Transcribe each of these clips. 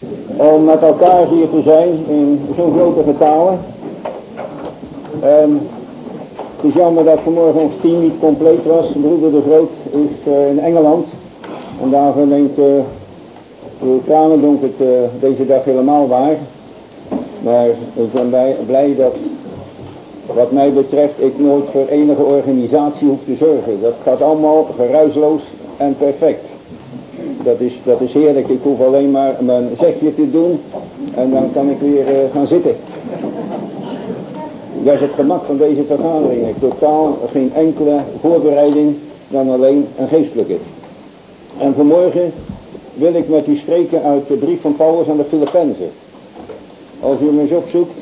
om met elkaar hier te zijn in zo'n grote getalen. Het is jammer dat vanmorgen ons team niet compleet was. Broeder de Groot is in Engeland en daarvoor neemt de Kranendonk het deze dag helemaal waar. Maar ik ben blij dat, wat mij betreft, ik nooit voor enige organisatie hoef te zorgen. Dat gaat allemaal geruisloos en perfect. Dat is heerlijk. Ik hoef alleen maar mijn zegje te doen en dan kan ik weer gaan zitten. Dat is het gemak van deze vergaderingen. Totaal geen enkele voorbereiding dan alleen een geestelijke. En vanmorgen wil ik met u spreken uit de brief van Paulus aan de Filippenzen. Als u hem eens opzoekt.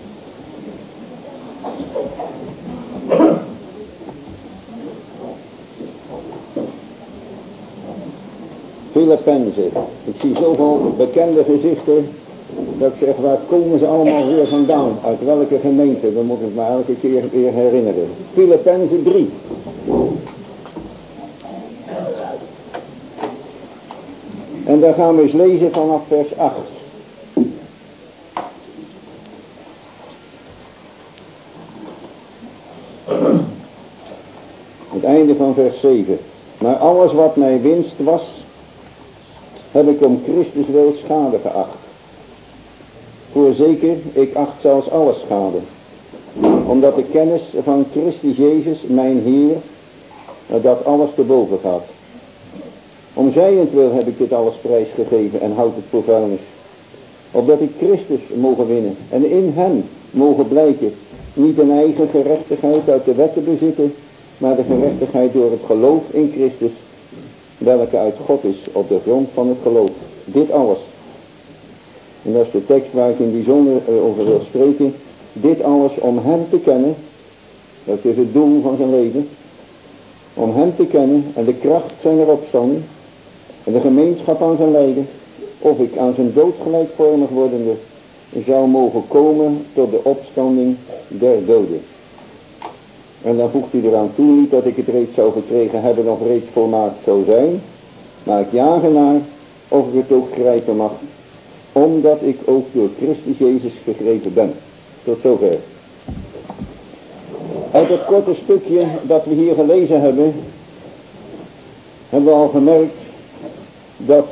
Filippenzen. Ik zie zoveel bekende gezichten dat ik zeg, waar komen ze allemaal weer vandaan? Uit welke gemeente? Dan moet ik me elke keer weer herinneren. Filippenzen 3. En daar gaan we eens lezen vanaf vers 8. Het einde van vers 7. Maar alles wat mij winst was, heb ik om Christus wil schade geacht. Voorzeker, ik acht zelfs alles schade. Omdat de kennis van Christus Jezus, mijn Heer, dat alles te boven gaat. Om zijnentwil heb ik dit alles prijsgegeven en houd het voor vuilnis. Opdat ik Christus mogen winnen en in hem mogen blijken, niet een eigen gerechtigheid uit de wet te bezitten, maar de gerechtigheid door het geloof in Christus, welke uit God is op de grond van het geloof. Dit alles. En dat is de tekst waar ik in bijzonder over wil spreken. Dit alles om hem te kennen. Dat is het doel van zijn leven. Om hem te kennen en de kracht zijner opstanding. En de gemeenschap aan zijn lijden. Of ik aan zijn dood gelijkvormig wordende zou mogen komen tot de opstanding der doden. En dan voegt hij eraan toe, niet dat ik het reeds zou gekregen hebben of reeds volmaakt zou zijn. Maar ik jaag ernaar of ik het ook grijpen mag. Omdat ik ook door Christus Jezus gegrepen ben. Tot zover. Uit het korte stukje dat we hier gelezen hebben, hebben we al gemerkt dat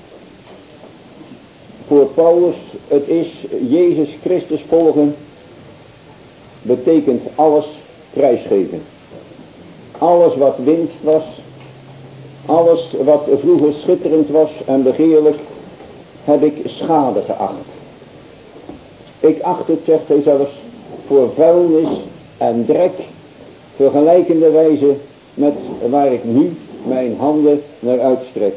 voor Paulus het is Jezus Christus volgen, betekent alles prijsgeven. Alles wat winst was, alles wat vroeger schitterend was en begeerlijk, heb ik schade geacht. Ik acht het, zegt hij zelfs, voor vuilnis en drek, vergelijkende wijze met waar ik nu mijn handen naar uitstrek.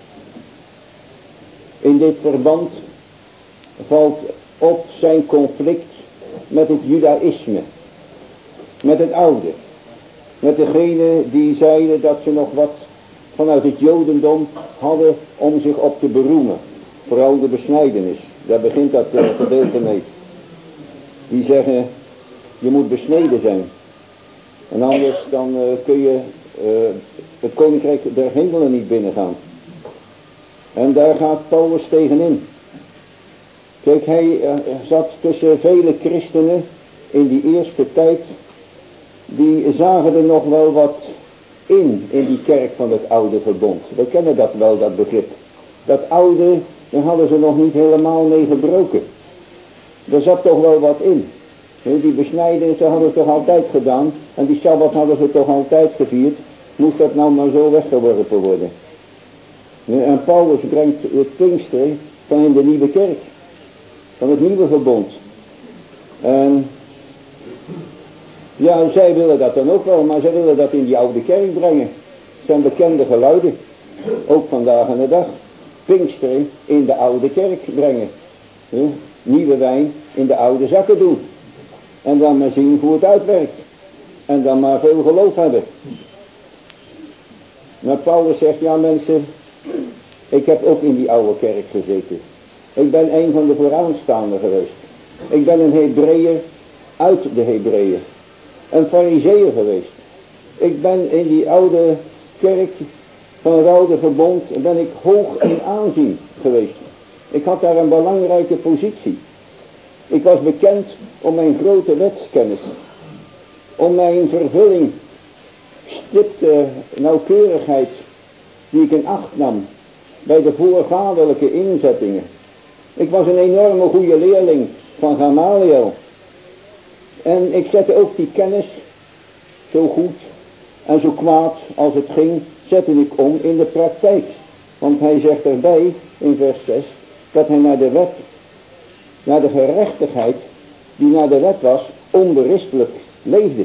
In dit verband valt op zijn conflict met het judaïsme, met het oude, met degene die zeiden dat ze nog wat vanuit het jodendom hadden om zich op te beroemen. Vooral de besnijdenis, daar begint dat gedeelte mee. Die zeggen, je moet besneden zijn. En anders dan kun je het koninkrijk der hemelen niet binnengaan. En daar gaat Paulus tegenin. Kijk, hij zat tussen vele christenen in die eerste tijd. Die zagen er nog wel wat in die kerk van het oude verbond. We kennen dat wel, dat begrip. Dat oude, daar hadden ze nog niet helemaal mee gebroken. Er zat toch wel wat in. Die besnijdenissen hadden ze toch altijd gedaan. En die Sabbat hadden ze toch altijd gevierd. Moest dat nou maar zo weggeworpen worden. En Paulus brengt het Pinksteren van in de nieuwe kerk. Van het nieuwe verbond. En ja, zij willen dat dan ook wel, maar zij willen dat in die oude kerk brengen. Het zijn bekende geluiden. Ook vandaag aan de dag. Pinksteren in de oude kerk brengen. Nieuwe wijn in de oude zakken doen. En dan maar zien hoe het uitwerkt. En dan maar veel geloof hebben. Maar Paulus zegt, ja mensen, ik heb ook in die oude kerk gezeten. Ik ben een van de vooraanstaanden geweest. Ik ben een Hebreeër uit de Hebreeën. Een Farizeeër geweest. Ik ben in die oude kerk van het oude verbond, ben ik hoog in aanzien geweest. Ik had daar een belangrijke positie. Ik was bekend om mijn grote wetskennis. Om mijn vervulling, stipte nauwkeurigheid die ik in acht nam bij de voorvaderlijke inzettingen. Ik was een enorme goede leerling van Gamaliel. En ik zette ook die kennis, zo goed en zo kwaad als het ging, zette ik om in de praktijk. Want hij zegt erbij in vers 6 dat hij naar de wet, naar de gerechtigheid die naar de wet was, onberispelijk leefde.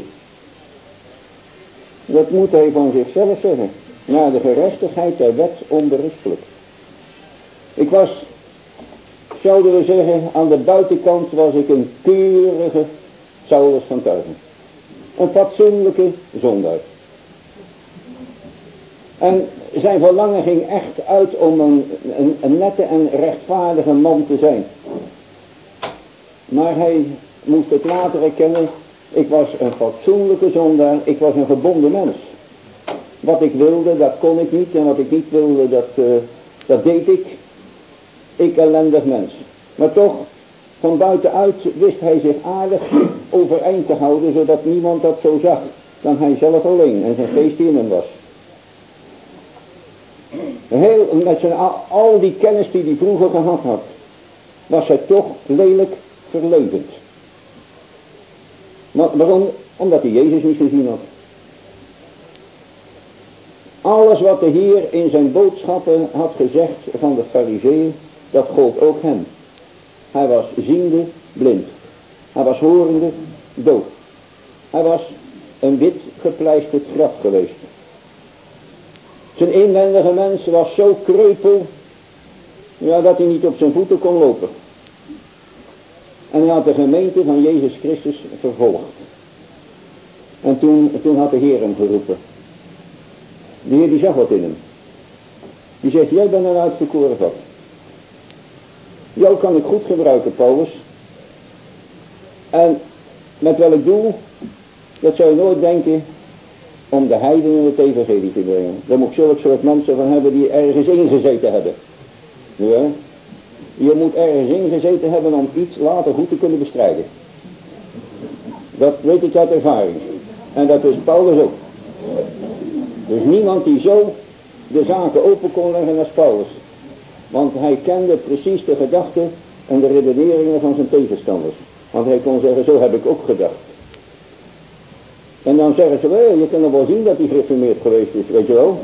Dat moet hij van zichzelf zeggen. Naar de gerechtigheid der wet onberispelijk. Ik was, zouden we zeggen, aan de buitenkant was ik een keurige Saulus van Tarsen. Een fatsoenlijke zondaar. En zijn verlangen ging echt uit om een nette en rechtvaardige man te zijn. Maar hij moest het later erkennen, ik was een fatsoenlijke zondaar, ik was een gebonden mens. Wat ik wilde, dat kon ik niet, en wat ik niet wilde, dat deed ik. Ik ellendig mens. Maar toch, van buitenuit wist hij zich aardig overeind te houden, zodat niemand dat zo zag dan hij zelf alleen en zijn geest die in hem was. Met zijn al die kennis die hij vroeger gehad had, was hij toch lelijk verleugend. Waarom? Omdat hij Jezus niet gezien had. Alles wat de Heer in zijn boodschappen had gezegd van de Farizeeën, dat gold ook hem. Hij was ziende blind. Hij was horende doof. Hij was een wit gepleisterd graf geweest. Zijn inwendige mens was zo kreupel, ja, dat hij niet op zijn voeten kon lopen. En hij had de gemeente van Jezus Christus vervolgd. En toen had de Heer hem geroepen. De Heer die zag wat in hem. Die zegt, jij bent een uitverkoren vat. Jou kan ik goed gebruiken, Paulus. En met welk doel? Dat zou je nooit denken om de heidenen het evangelie te brengen. Daar moet ik zulke soort mensen van hebben die ergens ingezeten hebben. Ja? Je moet ergens ingezeten hebben om iets later goed te kunnen bestrijden. Dat weet ik uit ervaring. En dat is Paulus ook. Dus niemand die zo de zaken open kon leggen als Paulus. Want hij kende precies de gedachten en de redeneringen van zijn tegenstanders. Want hij kon zeggen, zo heb ik ook gedacht. En dan zeggen ze, je kan wel zien dat hij gereformeerd geweest is, weet je wel.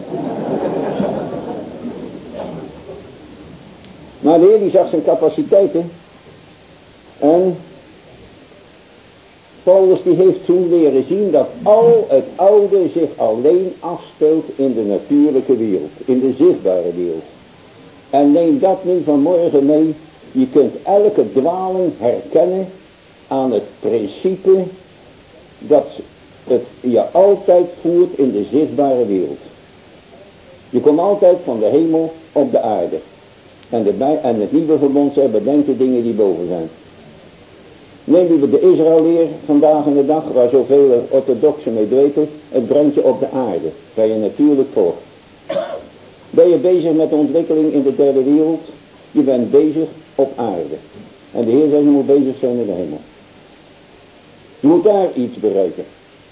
Maar de Heer die zag zijn capaciteiten. En Paulus die heeft toen leren zien dat al het oude zich alleen afspeelt in de natuurlijke wereld. In de zichtbare wereld. En neem dat nu vanmorgen mee. Je kunt elke dwaling herkennen aan het principe dat het je altijd voert in de zichtbare wereld. Je komt altijd van de hemel op de aarde. En het nieuwe verbond zegt, bedenk de dingen die boven zijn. Neem u de Israëleer vandaag in de dag, waar zoveel orthodoxen mee dwepen, het brengt je op de aarde, waar je natuurlijk volgt. Ben je bezig met de ontwikkeling in de derde wereld? Je bent bezig op aarde. En de Heer zegt, je moet bezig zijn in de hemel. Je moet daar iets bereiken.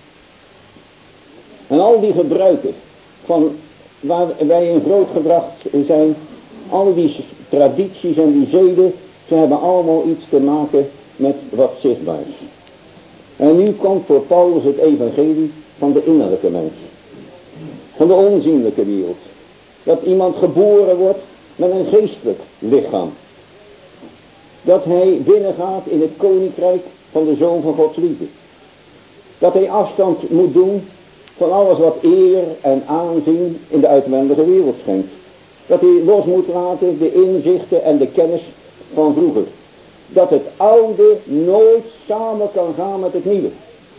En al die gebruiken van waar wij in groot gebracht zijn, al die tradities en die zeden, ze hebben allemaal iets te maken met wat zichtbaar is. En nu komt voor Paulus het evangelie van de innerlijke mens. Van de onzienlijke wereld. Dat iemand geboren wordt met een geestelijk lichaam. Dat hij binnengaat in het koninkrijk van de Zoon van Gods liefde. Dat hij afstand moet doen van alles wat eer en aanzien in de uitwendige wereld schenkt. Dat hij los moet laten de inzichten en de kennis van vroeger. Dat het oude nooit samen kan gaan met het nieuwe.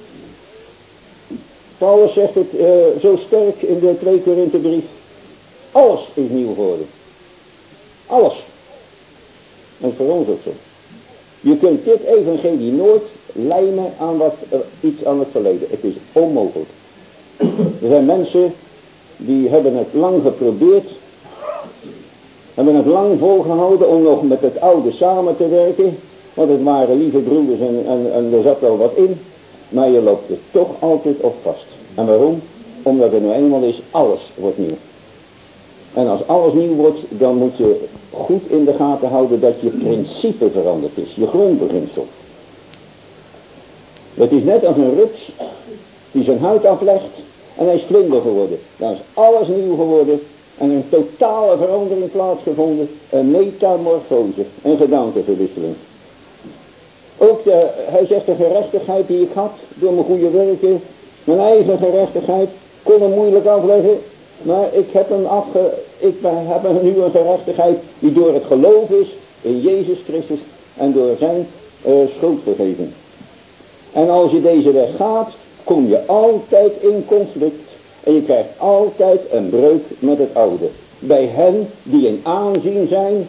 Paulus zegt het zo sterk in de 2 Korinthebrief. Alles is nieuw geworden. Alles. En voor ons ook zo. Je kunt dit evangelie nooit lijmen aan iets aan het verleden. Het is onmogelijk. Er zijn mensen die hebben het lang geprobeerd. Hebben het lang volgehouden om nog met het oude samen te werken. Want het waren lieve broeders en er zat wel wat in. Maar je loopt er toch altijd op vast. En waarom? Omdat er nou eenmaal is, alles wordt nieuw. En als alles nieuw wordt, dan moet je goed in de gaten houden dat je principe veranderd is. Je grondbeginsel. Het is net als een rups die zijn huid aflegt en hij is vlinder geworden. Dan is alles nieuw geworden en een totale verandering plaatsgevonden. Een metamorfose, een gedaanteverwisseling. Ook hij zegt de gerechtigheid die ik had door mijn goede werken, mijn eigen gerechtigheid, kon hem moeilijk afleggen. Maar ik heb hem nu een gerechtigheid die door het geloof is in Jezus Christus en door zijn schuldvergeving. En als je deze weg gaat, kom je altijd in conflict. En je krijgt altijd een breuk met het oude. Bij hen die in aanzien zijn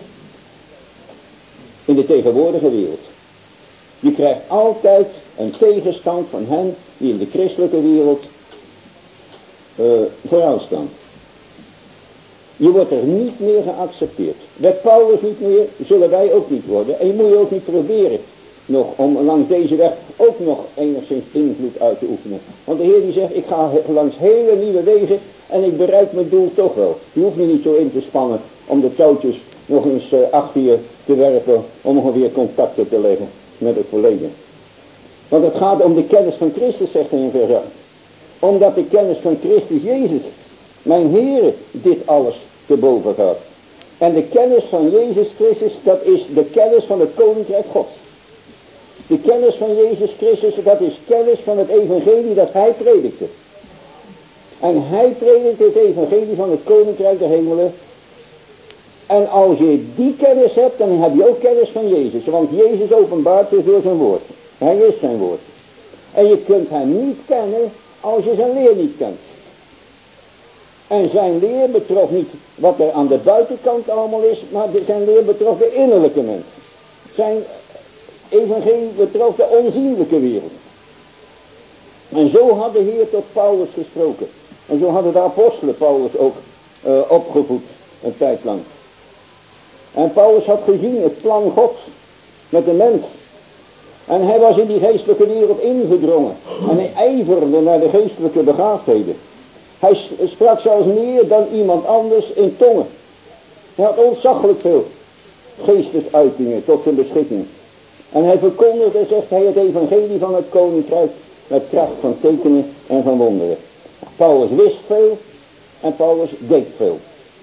in de tegenwoordige wereld. Je krijgt altijd een tegenstand van hen die in de christelijke wereld vooruit staan. Je wordt er niet meer geaccepteerd. Werd Paulus niet meer, zullen wij ook niet worden. En je moet je ook niet proberen nog om langs deze weg ook nog enigszins invloed uit te oefenen. Want de Heer die zegt, ik ga langs hele nieuwe wegen en ik bereik mijn doel toch wel. Je hoeft me niet zo in te spannen om de touwtjes nog eens achter je te werpen om nog weer contacten te leggen met het verleden. Want het gaat om de kennis van Christus, zegt hij in vers 8. Omdat de kennis van Christus Jezus, mijn Heere, dit alles te boven gaat. En de kennis van Jezus Christus, dat is de kennis van het Koninkrijk Gods. De kennis van Jezus Christus, dat is kennis van het evangelie dat hij predikte. En hij predikte het evangelie van het Koninkrijk der Hemelen. En als je die kennis hebt, dan heb je ook kennis van Jezus. Want Jezus openbaart zich door zijn woord. Hij is zijn woord. En je kunt hem niet kennen als je zijn leer niet kent. En zijn leer betrof niet wat er aan de buitenkant allemaal is, maar zijn leer betrof de innerlijke mens. Zijn evangelie betrof de onzienlijke wereld. En zo had de Heer tot Paulus gesproken. En zo hadden de apostelen Paulus ook opgevoed, een tijd lang. En Paulus had gezien het plan Gods met de mens. En hij was in die geestelijke wereld ingedrongen. En hij ijverde naar de geestelijke begaafdheden. Hij sprak zelfs meer dan iemand anders in tongen. Hij had ontzaglijk veel geestesuitingen tot zijn beschikking. En hij verkondigde, zegt hij, het evangelie van het koninkrijk met kracht van tekenen en van wonderen. Paulus wist veel en Paulus deed veel.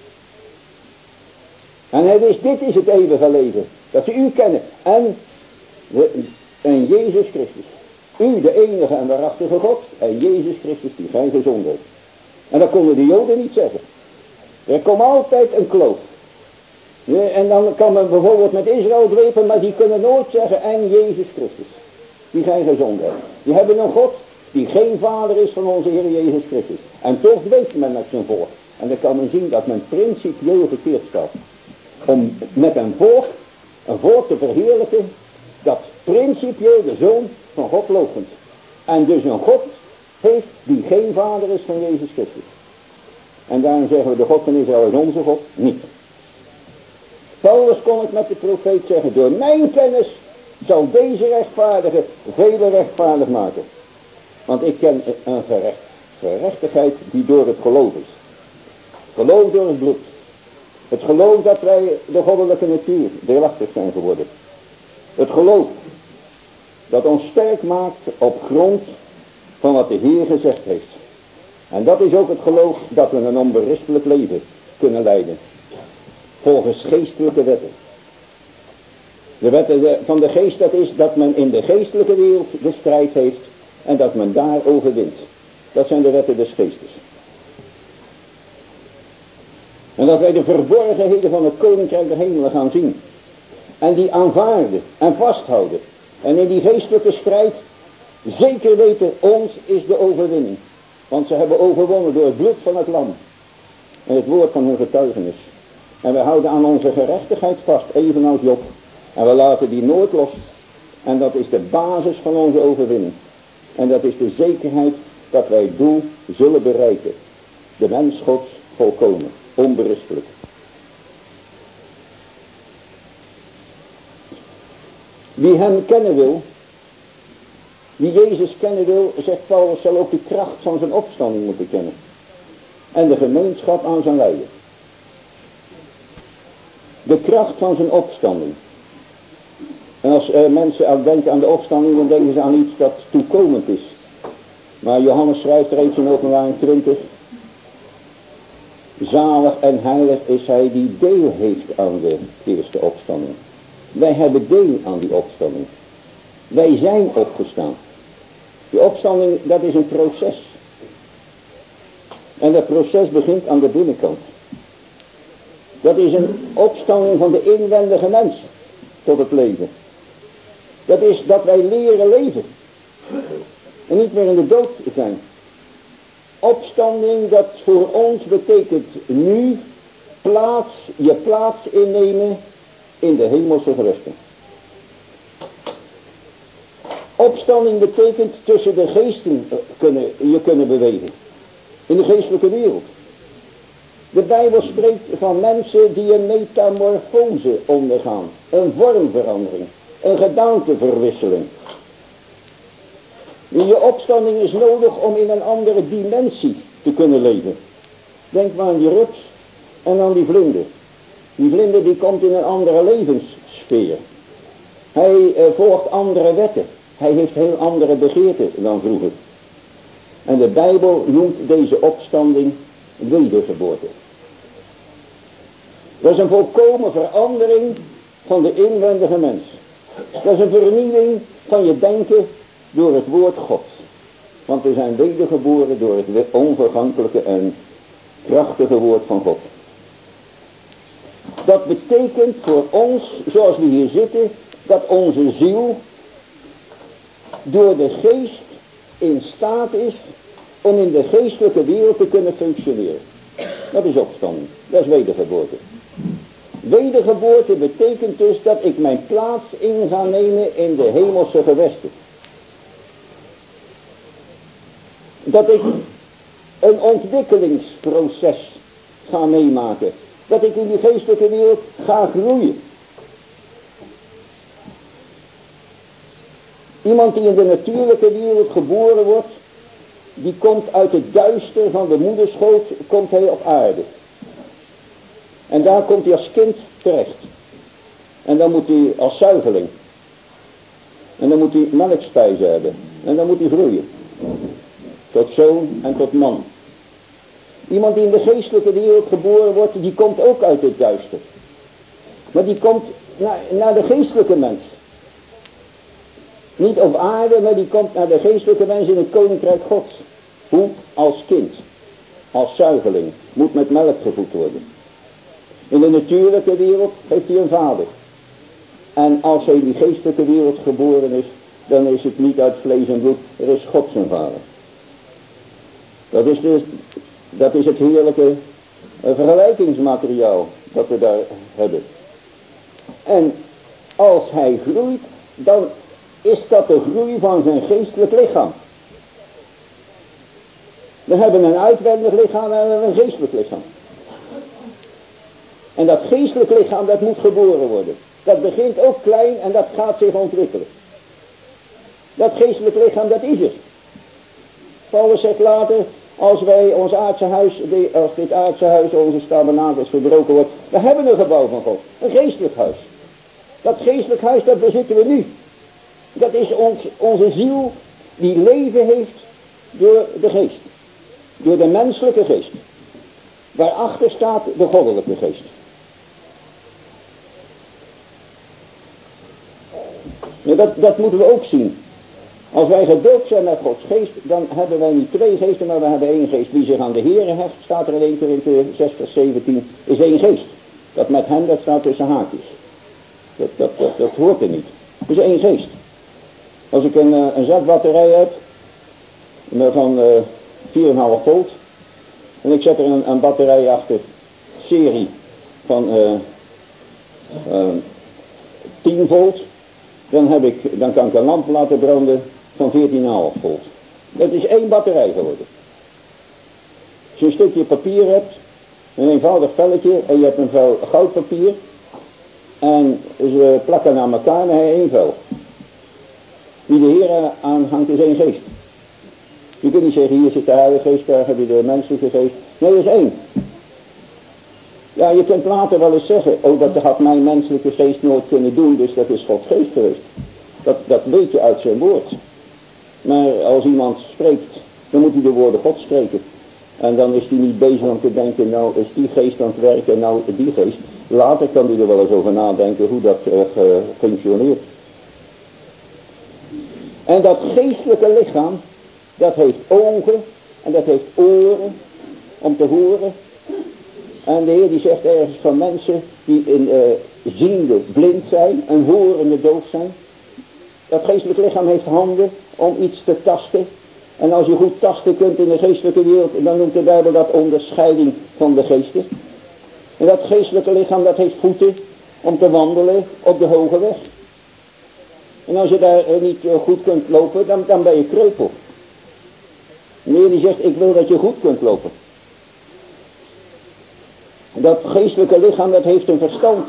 En hij wist, dit is het eeuwige leven, dat ze u kennen en Jezus Christus. U, de enige en waarachtige God, en Jezus Christus die gij gezonden heeft. En dat konden de Joden niet zeggen. Er komt altijd een kloof. Ja, en dan kan men bijvoorbeeld met Israël dwepen, maar die kunnen nooit zeggen, en Jezus Christus, die gij gezonden hebt. Die hebben een God die geen vader is van onze Heer Jezus Christus. En toch dweept men met zijn volk. En dan kan men zien dat men principieel verkeerd staat. Om met een volk te verheerlijken, dat principieel de Zoon van God loopt. En dus een God heeft die geen vader is van Jezus Christus. En daarom zeggen we, de God van Israël is onze God niet. Paulus kon het met de profeet zeggen, door mijn kennis zal deze rechtvaardige vele rechtvaardig maken. Want ik ken een gerechtigheid die door het geloof is. Geloof door het bloed. Het geloof dat wij de goddelijke natuur deelachtig zijn geworden. Het geloof dat ons sterk maakt op grond van wat de Heer gezegd heeft. En dat is ook het geloof dat we een onberispelijk leven kunnen leiden. Volgens geestelijke wetten. De wetten van de geest, dat is dat men in de geestelijke wereld de strijd heeft en dat men daar overwint. Dat zijn de wetten des geestes. En dat wij de verborgenheden van het koninkrijk der hemelen gaan zien. En die aanvaarden en vasthouden. En in die geestelijke strijd zeker weten, ons is de overwinning. Want ze hebben overwonnen door het bloed van het lam. En het woord van hun getuigenis. En we houden aan onze gerechtigheid vast, evenals Job. En we laten die nooit los. En dat is de basis van onze overwinning. En dat is de zekerheid dat wij het doel zullen bereiken. De mens Gods volkomen, onberispelijk. Wie hem kennen wil, wie Jezus kennen wil, zegt Paulus, zal ook de kracht van zijn opstanding moeten kennen. En de gemeenschap aan zijn lijden. De kracht van zijn opstanding. En als mensen aan denken aan de opstanding, dan denken ze aan iets dat toekomend is. Maar Johannes schrijft reeds in Openbaring 20. Zalig en heilig is hij die deel heeft aan de eerste opstanding. Wij hebben deel aan die opstanding. Wij zijn opgestaan. Die opstanding, dat is een proces. En dat proces begint aan de binnenkant. Dat is een opstanding van de inwendige mens tot het leven. Dat is dat wij leren leven. En niet meer in de dood zijn. Opstanding, dat voor ons betekent nu je plaats innemen in de hemelse gewesten. Opstanding betekent tussen de geesten je kunnen bewegen. In de geestelijke wereld. De Bijbel spreekt van mensen die een metamorfose ondergaan. Een vormverandering. Een gedaanteverwisseling. Je opstanding is nodig om in een andere dimensie te kunnen leven. Denk maar aan die rups en aan die vlinder. Die vlinder die komt in een andere levenssfeer. Hij volgt andere wetten. Hij heeft heel andere begeerten dan vroeger. En de Bijbel noemt deze opstanding wedergeboorte. Dat is een volkomen verandering van de inwendige mens. Dat is een vernieuwing van je denken door het woord God. Want we zijn wedergeboren door het onvergankelijke en krachtige woord van God. Dat betekent voor ons, zoals we hier zitten, dat onze ziel door de geest in staat is om in de geestelijke wereld te kunnen functioneren. Dat is opstanding. Dat is wedergeboorte. Wedergeboorte betekent dus dat ik mijn plaats in ga nemen in de hemelse gewesten. Dat ik een ontwikkelingsproces ga meemaken. Dat ik in die geestelijke wereld ga groeien. Iemand die in de natuurlijke wereld geboren wordt, die komt uit het duister van de moederschoot, komt hij op aarde. En daar komt hij als kind terecht. En dan moet hij als zuigeling. En dan moet hij melkspijs hebben. En dan moet hij groeien. Tot zoon en tot man. Iemand die in de geestelijke wereld geboren wordt, die komt ook uit het duister. Maar die komt naar de geestelijke mens. Niet op aarde, maar die komt naar de geestelijke mens in het koninkrijk Gods. Hoe? Als kind. Als zuigeling. Moet met melk gevoed worden. In de natuurlijke wereld heeft hij een vader. En als hij in die geestelijke wereld geboren is, dan is het niet uit vlees en bloed, er is God zijn vader. Dat is het heerlijke vergelijkingsmateriaal dat we daar hebben. En als hij groeit, dan is dat de groei van zijn geestelijk lichaam. We hebben een uitwendig lichaam en we hebben een geestelijk lichaam. En dat geestelijk lichaam, dat moet geboren worden. Dat begint ook klein en dat gaat zich ontwikkelen. Dat geestelijk lichaam, dat is er. Paulus zegt later, als wij ons aardse huis, als dit aardse huis, onze tabernakel verbroken wordt, we hebben een gebouw van God. Een geestelijk huis. Dat geestelijk huis, dat bezitten we nu. Dat is onze ziel die leven heeft door de geest. Door de menselijke geest. Waarachter staat de goddelijke geest. Ja, dat moeten we ook zien. Als wij gedoopt zijn met Gods geest, dan hebben wij niet twee geesten, maar we hebben één geest. Wie zich aan de Here hecht, staat er in 1 Korinthe 6 vers 17, is één geest. Dat met hem, dat staat tussen haakjes. Dat hoort er niet. Het is één geest. Als ik een zakbatterij heb, van 4,5 volt, en ik zet er een batterij achter, serie van 10 volt, dan kan ik een lamp laten branden van 14,5 volt. Dat is één batterij geworden. Als je een stukje papier hebt, een eenvoudig velletje, en je hebt een vel goudpapier, en ze plakken aan elkaar, dan heb je één vel. Wie de Heer aanhangt is één geest. Je kunt niet zeggen, hier zit de Heilige Geest, daar heb je de menselijke geest. Nee, dat is één. Ja, je kunt later wel eens zeggen, oh, dat had mijn menselijke geest nooit kunnen doen, dus dat is Gods geest geweest. Dat weet je uit zijn woord. Maar als iemand spreekt, dan moet hij de woorden God spreken. En dan is hij niet bezig om te denken, nou is die geest aan het werken en nou die geest. Later kan hij er wel eens over nadenken hoe dat functioneert. En dat geestelijke lichaam, dat heeft ogen en dat heeft oren om te horen. En de Heer die zegt ergens van mensen die ziende blind zijn en horende doof zijn. Dat geestelijk lichaam heeft handen om iets te tasten. En als je goed tasten kunt in de geestelijke wereld, dan noemt de Bijbel dat onderscheiding van de geesten. En dat geestelijke lichaam dat heeft voeten om te wandelen op de hoge weg. En als je daar niet goed kunt lopen, dan ben je kreupel. De Heer die zegt, ik wil dat je goed kunt lopen. Dat geestelijke lichaam dat heeft een verstand.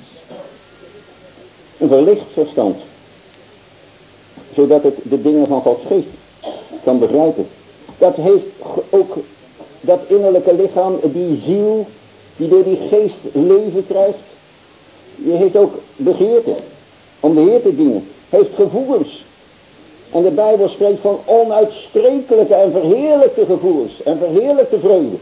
Een verlicht verstand. Zodat het de dingen van Gods geest kan begrijpen. Dat heeft ook dat innerlijke lichaam, die ziel, die door die geest leven krijgt. Die heeft ook begeerte om de Heer te dienen. Heeft gevoelens. En de Bijbel spreekt van onuitsprekelijke en verheerlijkte gevoelens. En verheerlijkte vreugde.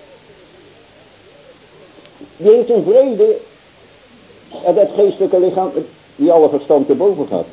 Die heeft een vrede. En dat geestelijke lichaam die alle verstand te boven gaat.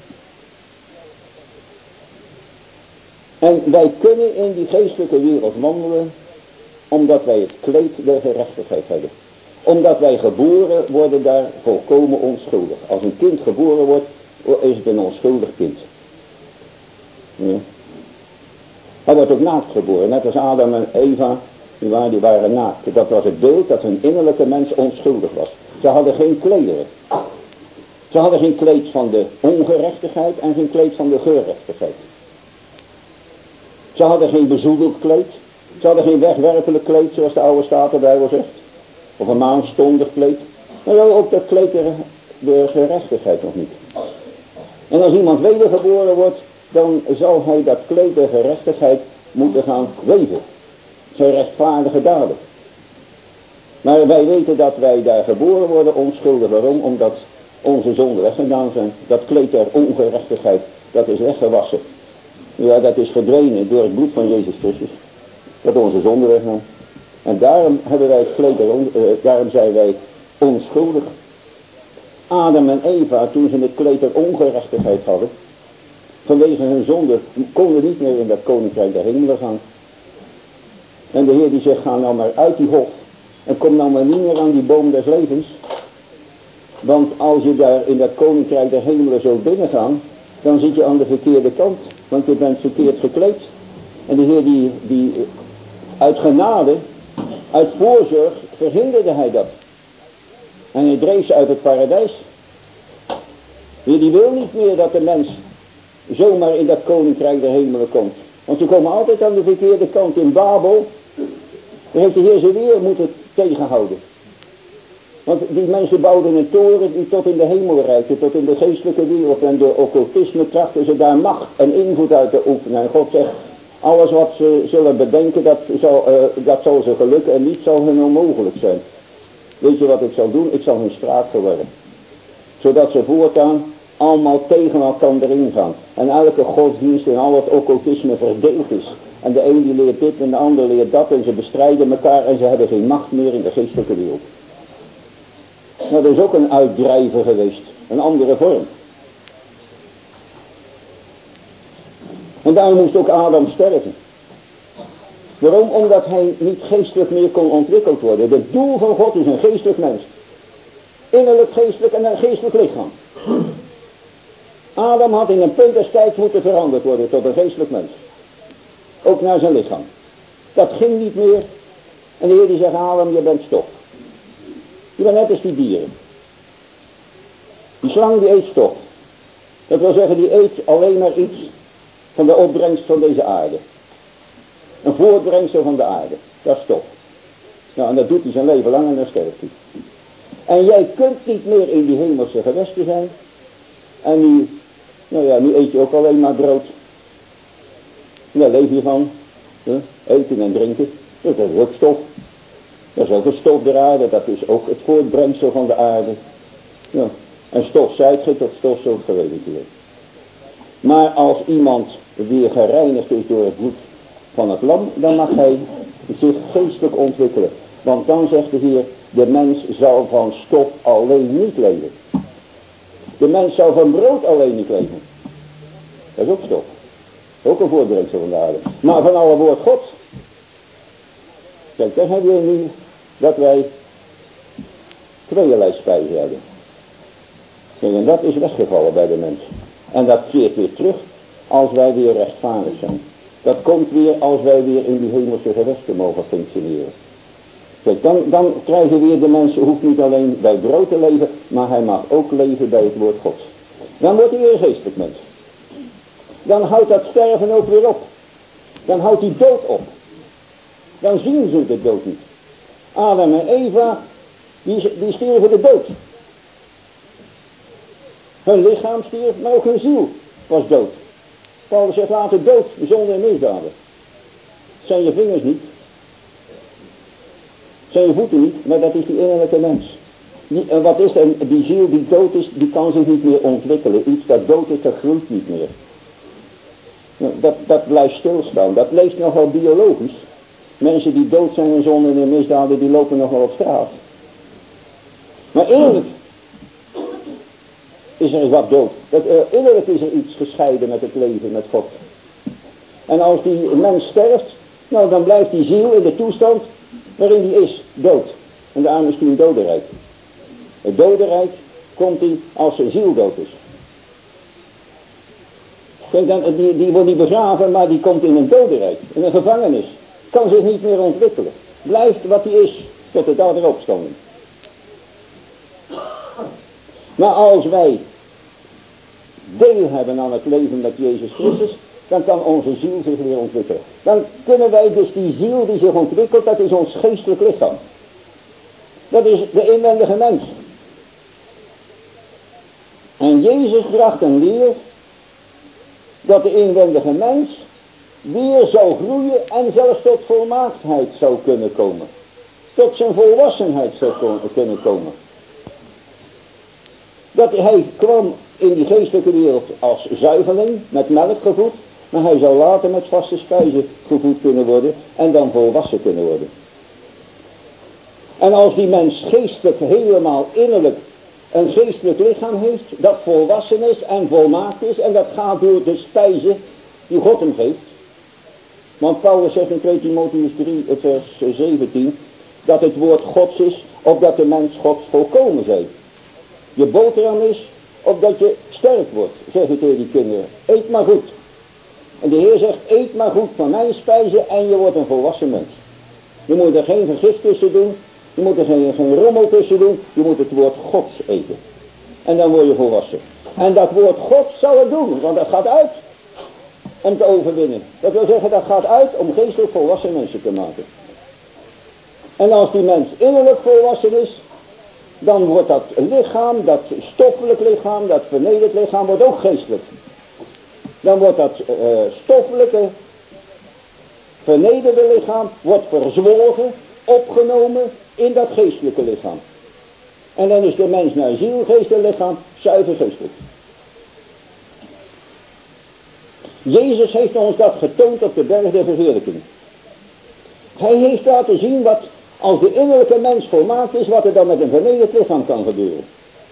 En wij kunnen in die geestelijke wereld wandelen, omdat wij het kleed der gerechtigheid hebben. Omdat wij geboren worden daar volkomen onschuldig. Als een kind geboren wordt, is het een onschuldig kind. Ja. Hij wordt ook naakt geboren, net als Adam en Eva, die waren naakt. Dat was het beeld dat hun innerlijke mens onschuldig was. Ze hadden geen klederen. Ze hadden geen kleed van de ongerechtigheid en geen kleed van de gerechtigheid. Ze hadden geen bezoedeld kleed. Ze hadden geen wegwerpelijk kleed, zoals de oude Statenbijbel zegt. Of een maandstondig kleed. Maar ook dat kleed de gerechtigheid nog niet. En als iemand wedergeboren wordt, dan zal hij dat kleed der gerechtigheid moeten gaan weven. Zijn rechtvaardige daden. Maar wij weten dat wij daar geboren worden onschuldig. Waarom? Omdat onze zonden weggedaan zijn. Dat kleed der ongerechtigheid, dat is weggewassen. Ja, dat is verdwenen door het bloed van Jezus Christus. Dat onze zonden weggaan. En daarom hebben wij het kleed daarom zijn wij onschuldig. Adam en Eva, toen ze het kleed der ongerechtigheid hadden, vanwege hun zonde, konden niet meer in dat koninkrijk der hemelen gaan. En de Heer die zegt, ga nou maar uit die hof en kom nou maar niet meer aan die boom des levens. Want als je daar in dat koninkrijk der hemelen zult binnengaan, dan zit je aan de verkeerde kant, want je bent verkeerd gekleed. En de Heer die uit genade, uit voorzorg, verhinderde hij dat. En hij dreef ze uit het paradijs. Die wil niet meer dat de mens zomaar in dat koninkrijk der hemelen komt. Want ze komen altijd aan de verkeerde kant. In Babel, daar heeft de Heer ze weer moeten tegenhouden. Want die mensen bouwden een toren die tot in de hemel reikte, tot in de geestelijke wereld. En door occultisme trachten ze daar macht en invloed uit te oefenen. En God zegt, alles wat ze zullen bedenken, dat zal ze gelukken en niet zal hun onmogelijk zijn. Weet je wat ik zal doen? Ik zal hun straat verwerpen. Zodat ze voortaan allemaal tegen elkaar erin gaan. En elke godsdienst en al het occultisme verdeeld is. En de een die leert dit en de ander leert dat. En ze bestrijden elkaar en ze hebben geen macht meer in de geestelijke wereld. Nou, dat is ook een uitdrijver geweest. Een andere vorm. En daarom moest ook Adam sterven. Waarom? Omdat hij niet geestelijk meer kon ontwikkeld worden. Het doel van God is een geestelijk mens. Innerlijk geestelijk en een geestelijk lichaam. Adam had in een punt des tijds moeten veranderd worden tot een geestelijk mens. Ook naar zijn lichaam. Dat ging niet meer. En de Heer die zegt, Adam, je bent stof. Je bent net als die dieren. Die slang die eet stof. Dat wil zeggen, die eet alleen maar iets van de opbrengst van deze aarde. Een voortbrengsel van de aarde. Dat is stof. Nou, en dat doet hij zijn leven lang en dan sterft hij. En jij kunt niet meer in die hemelse gewesten zijn. En nu Nou ja, nu eet je ook alleen maar brood. Daar leef je van. Eten en drinken. Dat is ook stof. Dat is ook een stof der aarde. Dat is ook het voortbrengsel van de aarde. Ja. En stof zijt ge, tot stof zult gereden worden. Maar als iemand weer gereinigd is door het bloed van het lam, dan mag hij zich geestelijk ontwikkelen. Want dan zegt de Heer, de mens zal van stof alleen niet leven. De mens zal van brood alleen niet leven. Dat is ook stof. Ook een voortbrengsel van de aarde. Maar van alle woord Gods. Kijk, dan hebben we nu dat wij tweeërlei spijzen hebben. Kijk, en dat is weggevallen bij de mens. En dat keert weer terug als wij weer rechtvaardig zijn. Dat komt weer als wij weer in die hemelse gewesten mogen functioneren. Kijk, dan krijgen weer de mensen, hoeft niet alleen bij brood te leven, maar hij mag ook leven bij het woord Gods. Dan wordt hij weer een geestelijk mens. Dan houdt dat sterven ook weer op. Dan houdt die dood op. Dan zien ze de dood niet. Adam en Eva, die stierven de dood. Hun lichaam stierf, maar ook hun ziel was dood. Paulus zegt later dood, zonde en misdaden. Zijn je vingers niet. Zijn je voeten niet, maar dat is die innerlijke mens. En wat is dan die ziel die dood is, die kan zich niet meer ontwikkelen. Iets dat dood is, dat groeit niet meer. Dat blijft stilstaan. Dat leeft nog wel biologisch. Mensen die dood zijn in zonde en misdaden, die lopen nog wel op straat. Maar innerlijk is er wat dood. Innerlijk is er iets gescheiden met het leven, met God. En als die mens sterft, nou dan blijft die ziel in de toestand waarin die is, dood. En daarom is die een dodenrijk. Het dodenrijk komt die als zijn ziel dood is. Kijk, die wordt niet begraven, maar die komt in een dodenrijk, in een gevangenis. Kan zich niet meer ontwikkelen. Blijft wat hij is, tot de dag der opstanding. Maar als wij deel hebben aan het leven met Jezus Christus, dan kan onze ziel zich weer ontwikkelen. Dan kunnen wij dus die ziel die zich ontwikkelt, dat is ons geestelijk lichaam. Dat is de inwendige mens. En Jezus bracht een leer dat de inwendige mens weer zou groeien en zelfs tot volmaaktheid zou kunnen komen. Tot zijn volwassenheid zou kunnen komen. Dat hij kwam in die geestelijke wereld als zuigeling, met melk gevoed, maar hij zou later met vaste spijzen gevoed kunnen worden en dan volwassen kunnen worden. En als die mens geestelijk helemaal innerlijk een geestelijk lichaam heeft, dat volwassen is en volmaakt is, en dat gaat door de spijzen die God hem geeft. Want Paulus zegt in 2 Timotheüs 3, vers 17, dat het woord Gods is, opdat de mens Gods volkomen zij. Je boterham is, opdat je sterk wordt, zeg ik tegen die kinderen. Eet maar goed. En de Heer zegt, eet maar goed van mijn spijzen en je wordt een volwassen mens. Je moet er geen vergif tussen doen, je moet er geen rommel tussen doen, je moet het woord Gods eten. En dan word je volwassen. En dat woord Gods zal het doen, want dat gaat uit om te overwinnen. Dat wil zeggen, dat gaat uit om geestelijk volwassen mensen te maken. En als die mens innerlijk volwassen is, dan wordt dat lichaam, dat stoffelijk lichaam, dat vernederd lichaam, wordt ook geestelijk. Dan wordt dat stoffelijke, vernederde lichaam, wordt verzwolgen, opgenomen in dat geestelijke lichaam. En dan is de mens naar ziel, geest en lichaam zuiver geestelijk. Jezus heeft ons dat getoond op de berg der verheerlijking. Hij heeft laten zien wat, als de innerlijke mens volmaakt is, wat er dan met een vernederd lichaam kan gebeuren.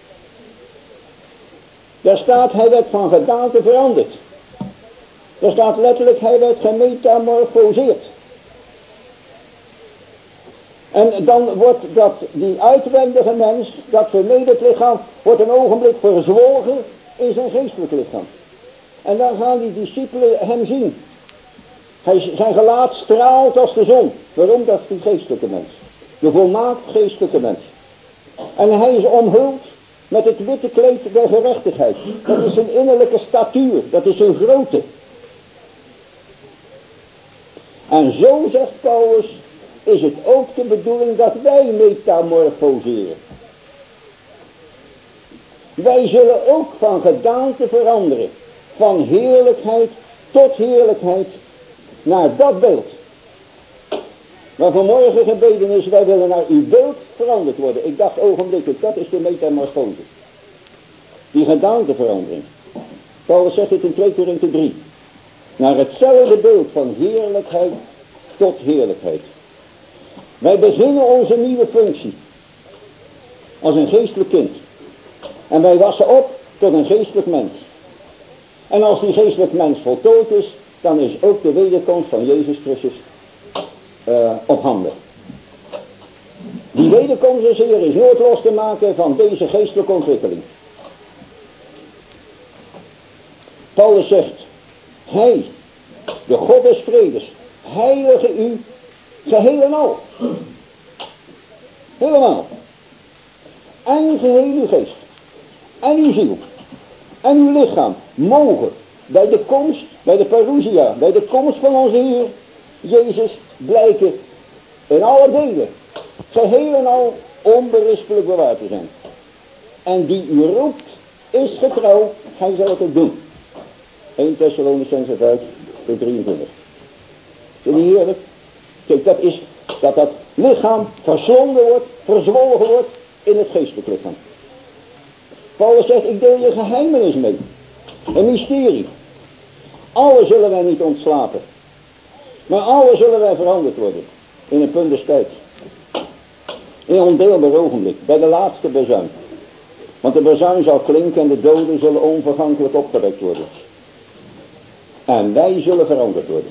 Daar staat, hij werd van gedaante veranderd. Daar staat letterlijk, hij werd gemetamorfoseerd. En dan wordt die uitwendige mens, dat vernederd lichaam, wordt een ogenblik verzwolgen in zijn geestelijk lichaam. En dan gaan die discipelen hem zien. Zijn gelaat straalt als de zon. Waarom? Dat is die geestelijke mens. De volmaakt geestelijke mens. En hij is omhuld met het witte kleed der gerechtigheid. Dat is zijn innerlijke statuur. Dat is zijn grootte. En zo, zegt Paulus, is het ook de bedoeling dat wij metamorfoseren. Wij zullen ook van gedaante veranderen. Van heerlijkheid tot heerlijkheid naar dat beeld. Maar vanmorgen gebeden is, wij willen naar uw beeld veranderd worden. Ik dacht ogenblikkelijk, dat is de metamorfose. Die gedaanteverandering. Paulus zegt het in 2 Korinthe 3. Naar hetzelfde beeld van heerlijkheid tot heerlijkheid. Wij beginnen onze nieuwe functie. Als een geestelijk kind. En wij wassen op tot een geestelijk mens. En als die geestelijk mens voltooid is, dan is ook de wederkomst van Jezus Christus op handen. Die wederkomst des Heer is nooit los te maken van deze geestelijke ontwikkeling. Paulus zegt, hij, de God des vredes, heilige u geheel en al. Helemaal. En geheel uw geest. En uw ziel. En uw lichaam mogen bij de komst, bij de parousia, bij de komst van onze Heer Jezus blijken in alle delen, geheel en al onberispelijk bewaard te zijn. En die u roept is getrouw, hij zal het ook doen. 1 Thessalonicenzen 5, vers 23. Vind je heerlijk? Kijk, dat is dat lichaam verslonden wordt, verzwolgen wordt in het geestelijk lichaam. Paulus zegt, ik deel je geheimenis mee. Een mysterie. Alle zullen wij niet ontslapen. Maar alle zullen wij veranderd worden. In een punt des tijds. In een ondeelbaar ogenblik. Bij de laatste bazuin. Want de bazuin zal klinken en de doden zullen onvergankelijk opgewekt worden. En wij zullen veranderd worden.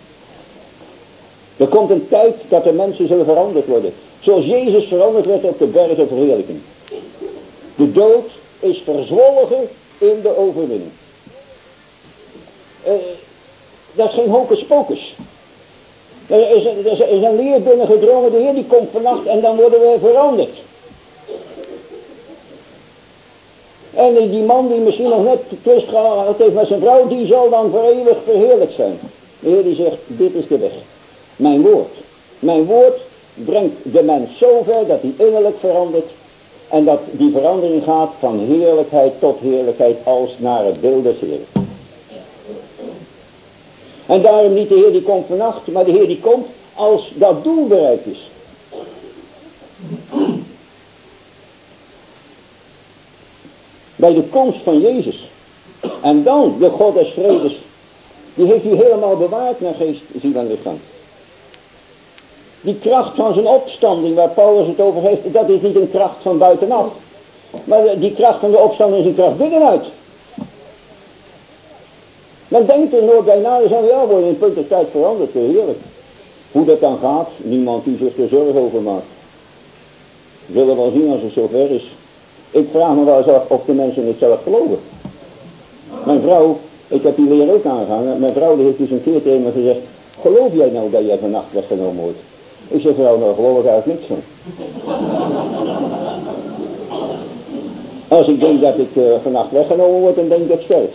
Er komt een tijd dat de mensen zullen veranderd worden. Zoals Jezus veranderd werd op de berg der verheerlijking. De dood is verzwolgen in de overwinning. Dat is geen hocus pocus. Er is een leer binnengedrongen, de Heer die komt vannacht en dan worden we veranderd. En die man die misschien nog net twist gehad heeft met zijn vrouw, die zal dan voor eeuwig verheerlijkt zijn. De Heer die zegt, dit is de weg. Mijn woord brengt de mens zover dat hij innerlijk verandert. En dat die verandering gaat van heerlijkheid tot heerlijkheid als naar het beeld des Heeren. En daarom niet de Heer die komt vannacht, maar de Heer die komt als dat doel bereikt is. Bij de komst van Jezus. En dan de God des vredes. Die heeft u helemaal bewaard naar geest, ziel en lichaam. Die kracht van zijn opstanding waar Paulus het over heeft, dat is niet een kracht van buitenaf. Maar die kracht van de opstanding is een kracht binnenuit. Men denkt er nooit bij na, dan zijn we worden in punt de tijd veranderd, heerlijk. Hoe dat dan gaat, niemand die zich er zorgen over maakt. We zullen wel zien als het zover is. Ik vraag me wel eens af of de mensen het zelf geloven. Mijn vrouw, ik heb die leer ook aangehangen, mijn vrouw die heeft dus een keer tegen me gezegd, geloof jij nou dat jij vannacht weggenomen wordt? Ik zeg, vrouw, nou geloof ik eigenlijk niks van. Als ik denk dat ik vannacht weggenomen word, dan denk ik dat ik sterf.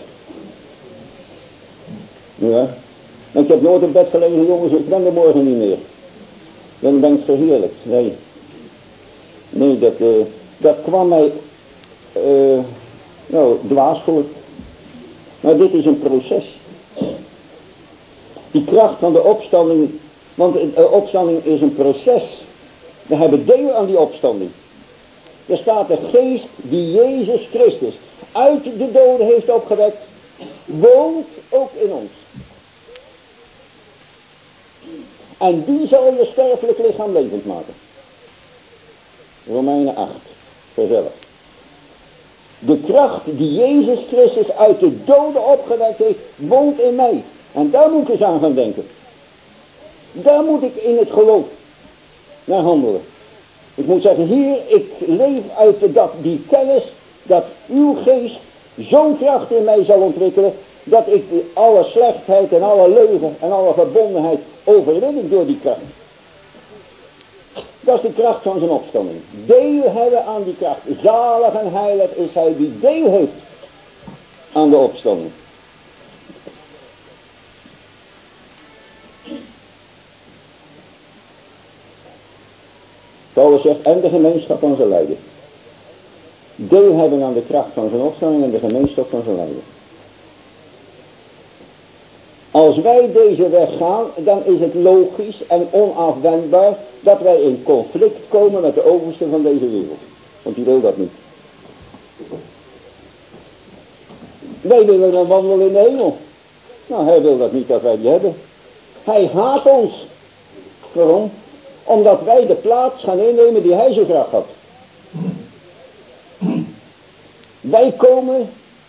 Ja. En ik heb nooit op bed gelegen, jongens, ik ben er morgen niet meer. Dan ben ik verheerlijkt. Nee, dat kwam mij dwaas voor. Maar dit is een proces. Die kracht van de opstanding, want de opstanding is een proces. We hebben deel aan die opstanding. Er staat de geest die Jezus Christus uit de doden heeft opgewekt, woont ook in ons. En die zal je sterfelijk lichaam levend maken. Romeinen 8, vers 11. De kracht die Jezus Christus uit de doden opgewekt heeft, woont in mij. En daar moet ik eens aan gaan denken. Daar moet ik in het geloof naar handelen. Ik moet zeggen, Heer, ik leef uit die kennis dat uw geest zo'n kracht in mij zal ontwikkelen, dat ik alle slechtheid en alle leugen en alle verbondenheid overwin ik door die kracht. Dat is de kracht van zijn opstanding. Deel hebben aan die kracht. Zalig en heilig is hij die deel heeft aan de opstanding. Paulus zegt, en de gemeenschap van zijn lijden. deel hebben aan de kracht van zijn opstanding en de gemeenschap van zijn lijden. Als wij deze weg gaan, dan is het logisch en onafwendbaar dat wij in conflict komen met de overste van deze wereld. Want die wil dat niet. Wij willen een wandel in de hemel. Nou, hij wil dat niet dat wij die hebben. Hij haat ons. Waarom? Omdat wij de plaats gaan innemen die hij zo graag had. Wij komen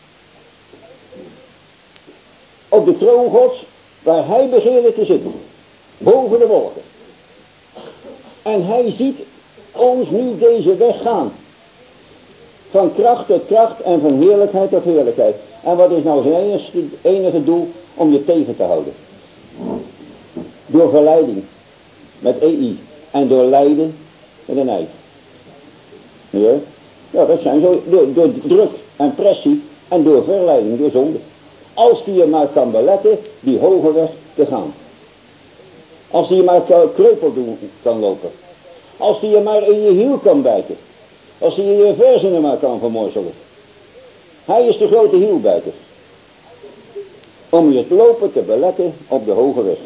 op de troon Gods, waar hij begeerde te zitten. Boven de wolken. En hij ziet ons nu deze weg gaan. Van kracht tot kracht en van heerlijkheid tot heerlijkheid. En wat is nou zijn enige doel? Om je tegen te houden. Door verleiding. Met EI. En door lijden met een ei. Ja, ja, dat zijn zo. Door druk en pressie. En door verleiding, door zonde. Als die je maar kan beletten die hoge weg te gaan. Als die je maar kreupel kan lopen. Als die je maar in je hiel kan bijten. Als die je verzenen maar kan vermorzelen. Hij is de grote hielbijter. Om je het lopen te beletten op de hoge weg.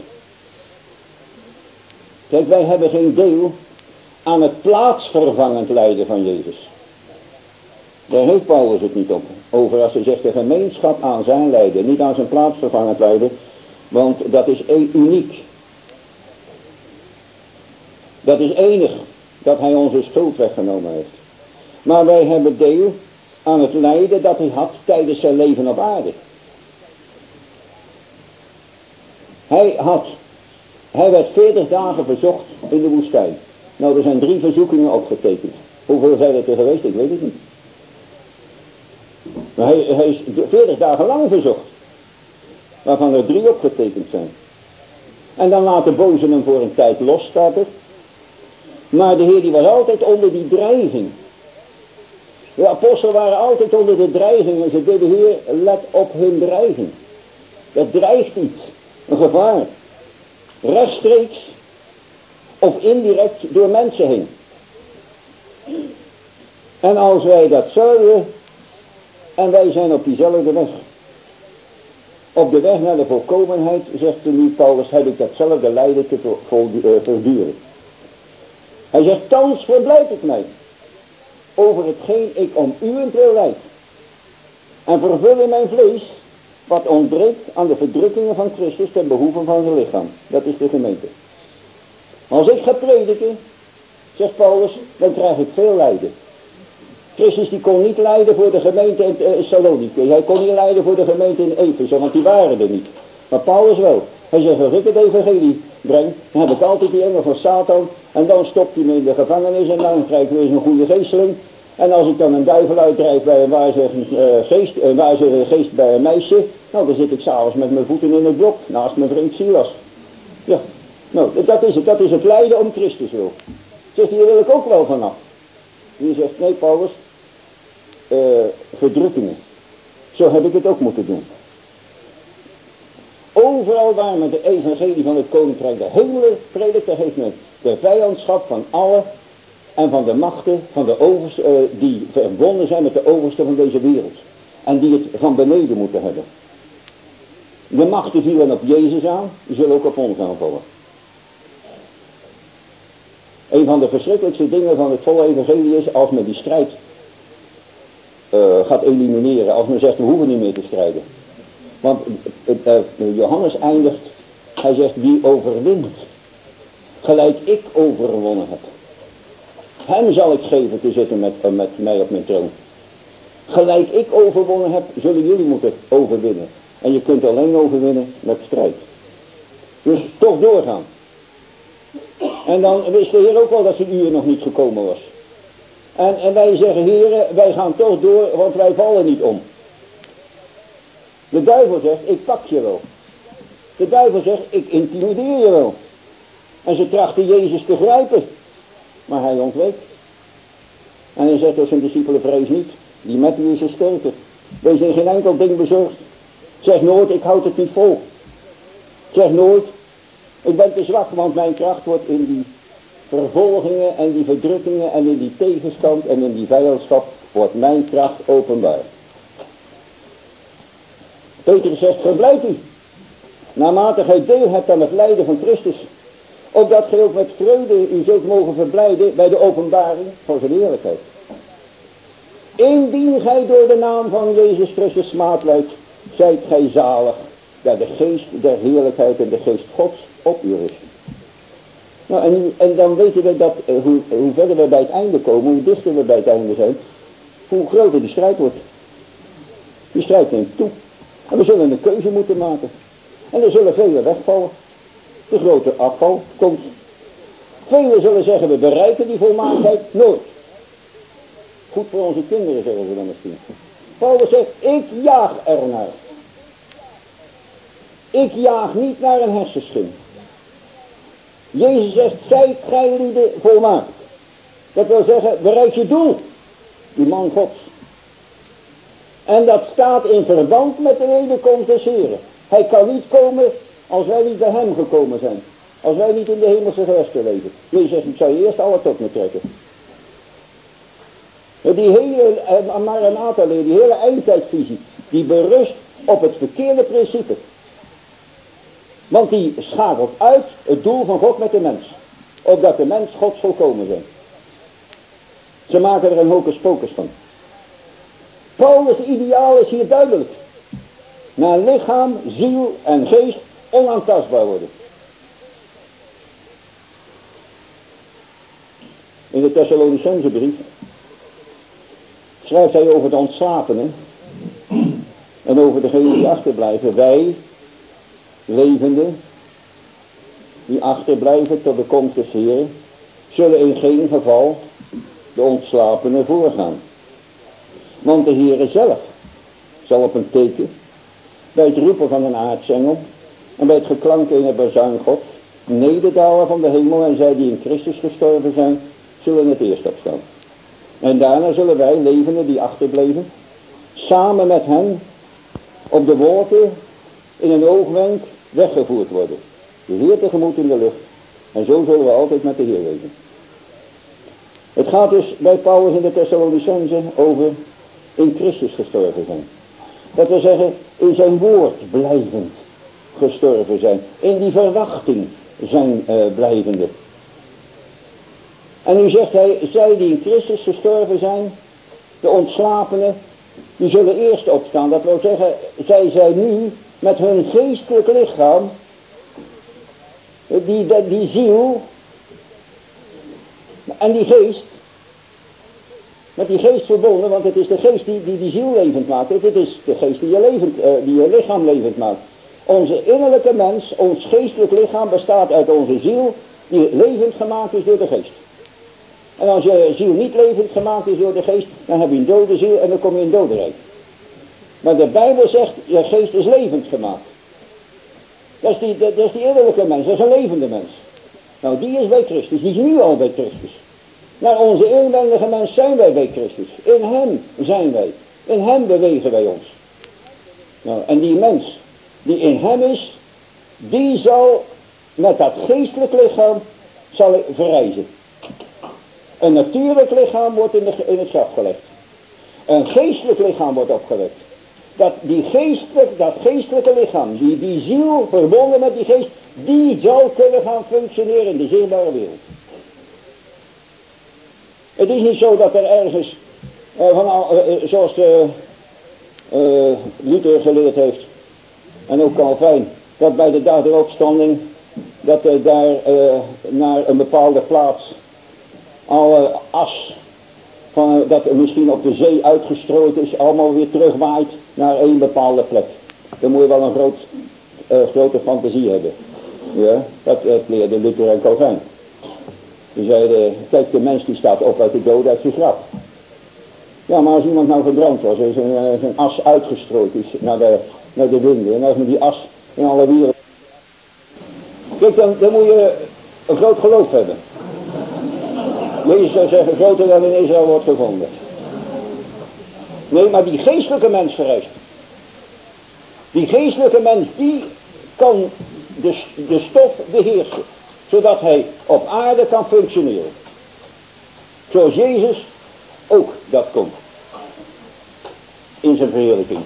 Kijk, wij hebben geen deel aan het plaatsvervangend lijden van Jezus. Daar heeft Paulus het niet op. Over als hij zegt de gemeenschap aan zijn lijden. Niet aan zijn plaatsvervangend lijden. Want dat is uniek. Dat is enig. Dat hij onze schuld weggenomen heeft. Maar wij hebben deel aan het lijden dat hij had tijdens zijn leven op aarde. Hij werd 40 dagen verzocht in de woestijn. Nou, er zijn 3 verzoekingen opgetekend. Hoeveel zijn er geweest? Ik weet het niet. Maar hij is 40 dagen lang verzocht. Waarvan er 3 opgetekend zijn. En dan laat de boze hem voor een tijd los, staat er. Maar de Heer die was altijd onder die dreiging. De apostelen waren altijd onder de dreiging. En ze deden, Heer, let op hun dreiging. Dat dreigt iets. Een gevaar. Rechtstreeks of indirect door mensen heen. En als wij dat zouden, en wij zijn op diezelfde weg. Op de weg naar de volkomenheid, zegt de nu Paulus, heb ik datzelfde lijden te verduren. Hij zegt, thans verblijd ik mij over hetgeen ik om uwentwil lijd. En vervul in mijn vlees wat ontbreekt aan de verdrukkingen van Christus ten behoeve van zijn lichaam. Dat is de gemeente. Als ik ga prediken, zegt Paulus, dan krijg ik veel lijden. Christus die kon niet lijden voor de gemeente in Thessaloniki. Hij kon niet lijden voor de gemeente in Efeze, want die waren er niet. Maar Paulus wel. Hij zegt, als ik het evangelie breng, dan heb ik altijd die engel van Satan. En dan stopt hij me in de gevangenis en dan krijg ik weer eens een goede geesteling. En als ik dan een duivel uitdrijf bij een waarzegende geest bij een meisje, nou dan zit ik s'avonds met mijn voeten in het blok, naast mijn vriend Silas. Ja, nou dat is het lijden om Christus wil. Zegt hij, hier wil ik ook wel vanaf. Die zegt, nee Paulus, verdrukkingen. Zo heb ik het ook moeten doen. Overal waar men de evangelie van het koninkrijk de hemelen predikt, daar heeft men de vijandschap van alle en van de machten van de overste, die verbonden zijn met de overste van deze wereld. En die het van beneden moeten hebben. De machten vielen op Jezus aan, die zullen ook op ons aanvallen. Een van de verschrikkelijkste dingen van het volle evangelie is als men die strijd gaat elimineren. Als men zegt, we hoeven niet meer te strijden. Want Johannes eindigt, hij zegt, wie overwint, gelijk ik overwonnen heb. Hem zal ik geven te zitten met mij op mijn troon. Gelijk ik overwonnen heb, zullen jullie moeten overwinnen. En je kunt alleen overwinnen met strijd. Dus toch doorgaan. En dan wist de Heer ook wel dat zijn uur nog niet gekomen was. En wij zeggen, heren, wij gaan toch door, want wij vallen niet om. De duivel zegt, ik pak je wel. De duivel zegt, ik intimideer je wel. En ze trachten Jezus te grijpen. Maar hij ontweek. En hij zegt tot zijn discipelen, vrees niet. Die met u is sterker. Wees in geen enkel ding bezorgd. Zeg nooit, ik houd het niet vol. Zeg nooit, ik ben te zwak, want mijn kracht wordt in die vervolgingen en die verdrukkingen en in die tegenstand en in die vijandschap wordt mijn kracht openbaar. Petrus zegt, verblijd u, naarmate gij deel hebt aan het lijden van Christus, opdat gij ook met vreugde u zult mogen verblijden bij de openbaring van zijn heerlijkheid. Indien gij door de naam van Jezus Christus smaad lijdt, zijt gij zalig, dat de geest der heerlijkheid en de geest Gods op u rust. Nou, en dan weten we dat hoe verder we bij het einde komen, hoe dichter we bij het einde zijn, hoe groter die strijd wordt. Die strijd neemt toe. En we zullen een keuze moeten maken. En er zullen velen wegvallen. De grote afval komt. Velen zullen zeggen, we bereiken die volmaaktheid nooit. Goed voor onze kinderen, zeggen ze dan misschien. Paulus zegt, ik jaag ernaar. Ik jaag niet naar een hersenschim. Jezus zegt, zijt gij lieden volmaakt. Dat wil zeggen, bereik je doel. Die man Gods. En dat staat in verband met de wederkomst des Heren. Hij kan niet komen als wij niet bij hem gekomen zijn. Als wij niet in de hemelse gewesten leven. Jezus zegt, ik zal je eerst alle tot me trekken. Die hele Maranatha-leer, die hele eindtijdvisie, die berust op het verkeerde principe. Want die schakelt uit het doel van God met de mens. Opdat de mens Gods volkomen zijn. Ze maken er een hocus pocus van. Paulus' ideaal is hier duidelijk. Naar lichaam, ziel en geest onaantastbaar worden. In de Thessalonicense brief schrijft hij over de ontslapenen en over degenen die achterblijven. Wij, levenden, die achterblijven tot de komst des Heeren, zullen in geen geval de ontslapenen voorgaan. Want de Heere zelf zal op een teken, bij het roepen van een aartsengel en bij het geklank in het bazuin God, nederdalen van de hemel, en zij die in Christus gestorven zijn, zullen het eerst opstaan. En daarna zullen wij, levenden die achterbleven, samen met hen op de wolken in een oogwenk weggevoerd worden. De Heer tegemoet in de lucht. En zo zullen we altijd met de Heer leven. Het gaat dus bij Paulus in de Thessalonicense over in Christus gestorven zijn. Dat wil zeggen, in zijn woord blijvend gestorven zijn. In die verwachting zijn blijvende. En nu zegt hij, zij die in Christus gestorven zijn, de ontslapenen, die zullen eerst opstaan. Dat wil zeggen, zij zijn nu met hun geestelijk lichaam, die ziel en die geest, met die geest verbonden, want het is de geest die ziel levend maakt. Het is de geest die je lichaam levend maakt. Onze innerlijke mens, ons geestelijk lichaam bestaat uit onze ziel, die levend gemaakt is door de geest. En als je ziel niet levend gemaakt is door de geest, dan heb je een dode ziel en dan kom je in dodenrijk. Maar de Bijbel zegt, je geest is levend gemaakt. Dat is die innerlijke mens, dat is een levende mens. Nou, die is bij Christus, die is nu al bij Christus. Naar onze inwendige mens zijn wij bij Christus. In hem zijn wij. In hem bewegen wij ons. Nou, en die mens die in hem is, die zal met dat geestelijk lichaam zal verrijzen. Een natuurlijk lichaam wordt in het graf gelegd. Een geestelijk lichaam wordt opgewekt. Dat geestelijke lichaam, die ziel verbonden met die geest, die zal kunnen gaan functioneren in de zichtbare wereld. Het is niet zo dat er ergens, zoals Luther geleerd heeft, en ook Calvijn, dat bij de dag der opstanding, dat daar naar een bepaalde plaats alle as, dat er misschien op de zee uitgestrooid is, allemaal weer terugwaait naar één bepaalde plek. Dan moet je wel een grote fantasie hebben. Ja, dat leerde Luther en Calvijn. Die zeiden, kijk, de mens die staat op uit de dood, uit zijn graf. Ja, maar als iemand nou verbrand was, er zijn as uitgestrooid is naar de winden, en als met die as in alle wereld. Kijk, dan moet je een groot geloof hebben. Jezus zou zeggen, groter dan in Israël wordt gevonden. Nee, maar die geestelijke mens verrijst. Die geestelijke mens, die kan de stof beheersen. Zodat hij op aarde kan functioneren. Zoals Jezus ook dat kon. in zijn verheerlijking.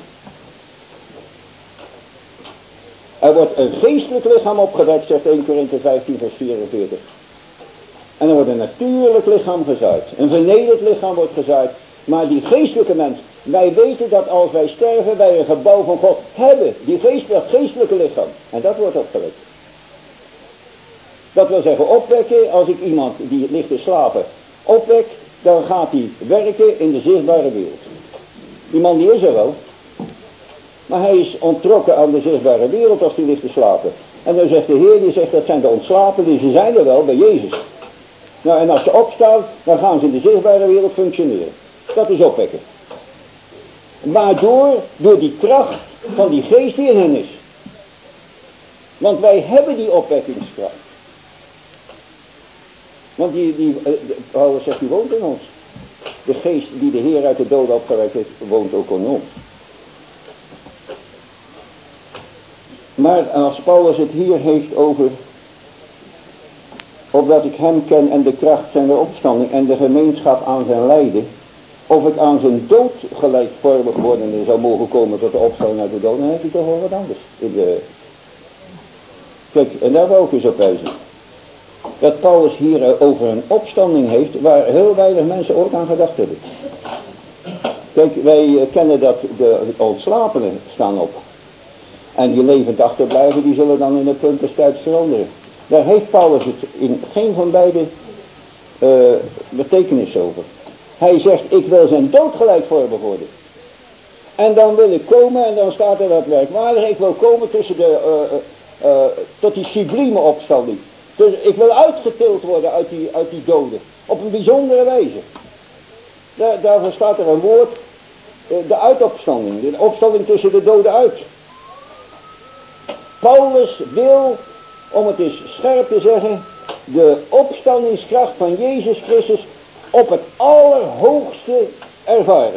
Er wordt een geestelijk lichaam opgewekt, zegt 1 Korinthe 15 vers 44. En er wordt een natuurlijk lichaam gezaaid. Een vernederd lichaam wordt gezaaid. Maar die geestelijke mens, wij weten dat als wij sterven, wij een gebouw van God hebben. Dat geestelijke lichaam. En dat wordt opgewekt. Dat wil zeggen opwekken, als ik iemand die ligt te slapen opwek, dan gaat hij werken in de zichtbare wereld. Die man die is er wel. Maar hij is onttrokken aan de zichtbare wereld als hij ligt te slapen. En dan zegt de Heer, die zegt dat zijn de ontslapenen, ze zijn er wel bij Jezus. Nou, en als ze opstaan, dan gaan ze in de zichtbare wereld functioneren. Dat is opwekken. Waardoor, door die kracht van die geest die in hen is. Want wij hebben die opwekkingskracht. Want Paulus zegt, die woont in ons. De geest die de Heer uit de dood opgewekt heeft, woont ook in ons. Maar als Paulus het hier heeft over, opdat ik hem ken en de kracht zijn de opstanding en de gemeenschap aan zijn lijden, of ik aan zijn dood gelijkvormig worden zou mogen komen tot de opstanding uit de dood, dan heb je toch wel wat anders. Kijk, en daar wil ik eens op wijzen. Dat Paulus hier over een opstanding heeft waar heel weinig mensen ooit aan gedacht hebben. Kijk, wij kennen dat de ontslapenen staan op. En die levend achterblijven, die zullen dan in de punt des tijds veranderen. Daar heeft Paulus het in geen van beide betekenis over. Hij zegt, ik wil zijn dood gelijkvormig worden. En dan wil ik komen, en dan staat er dat merkwaardig, ik wil komen tussen tot die sublieme opstanding. Dus ik wil uitgetild worden uit die doden. Op een bijzondere wijze. Daarvoor staat er een woord, de uitopstanding. De opstanding tussen de doden uit. Paulus wil, om het eens scherp te zeggen, de opstandingskracht van Jezus Christus op het allerhoogste ervaren.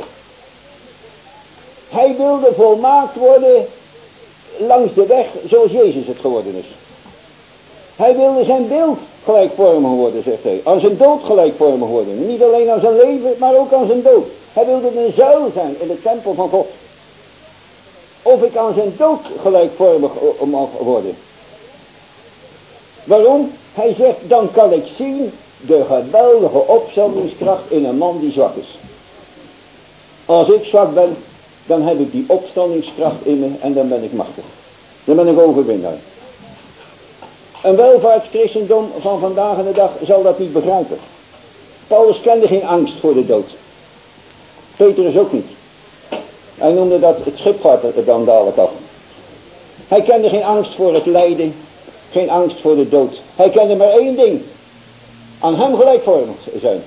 Hij wilde volmaakt worden langs de weg zoals Jezus het geworden is. Hij wilde zijn beeld gelijkvormig worden, zegt hij. Aan zijn dood gelijkvormig worden. Niet alleen aan zijn leven, maar ook aan zijn dood. Hij wilde een zuil zijn in de tempel van God. Of ik aan zijn dood gelijkvormig mag worden. Waarom? Hij zegt, dan kan ik zien de geweldige opstandingskracht in een man die zwak is. Als ik zwak ben, dan heb ik die opstandingskracht in me en dan ben ik machtig. Dan ben ik overwinnaar. Een welvaartschristendom van vandaag de dag zal dat niet begrijpen. Paulus kende geen angst voor de dood. Petrus ook niet. Hij noemde dat het schipvaart er dan dadelijk af. Hij kende geen angst voor het lijden, geen angst voor de dood. Hij kende maar één ding. Aan hem gelijkvormig zijn.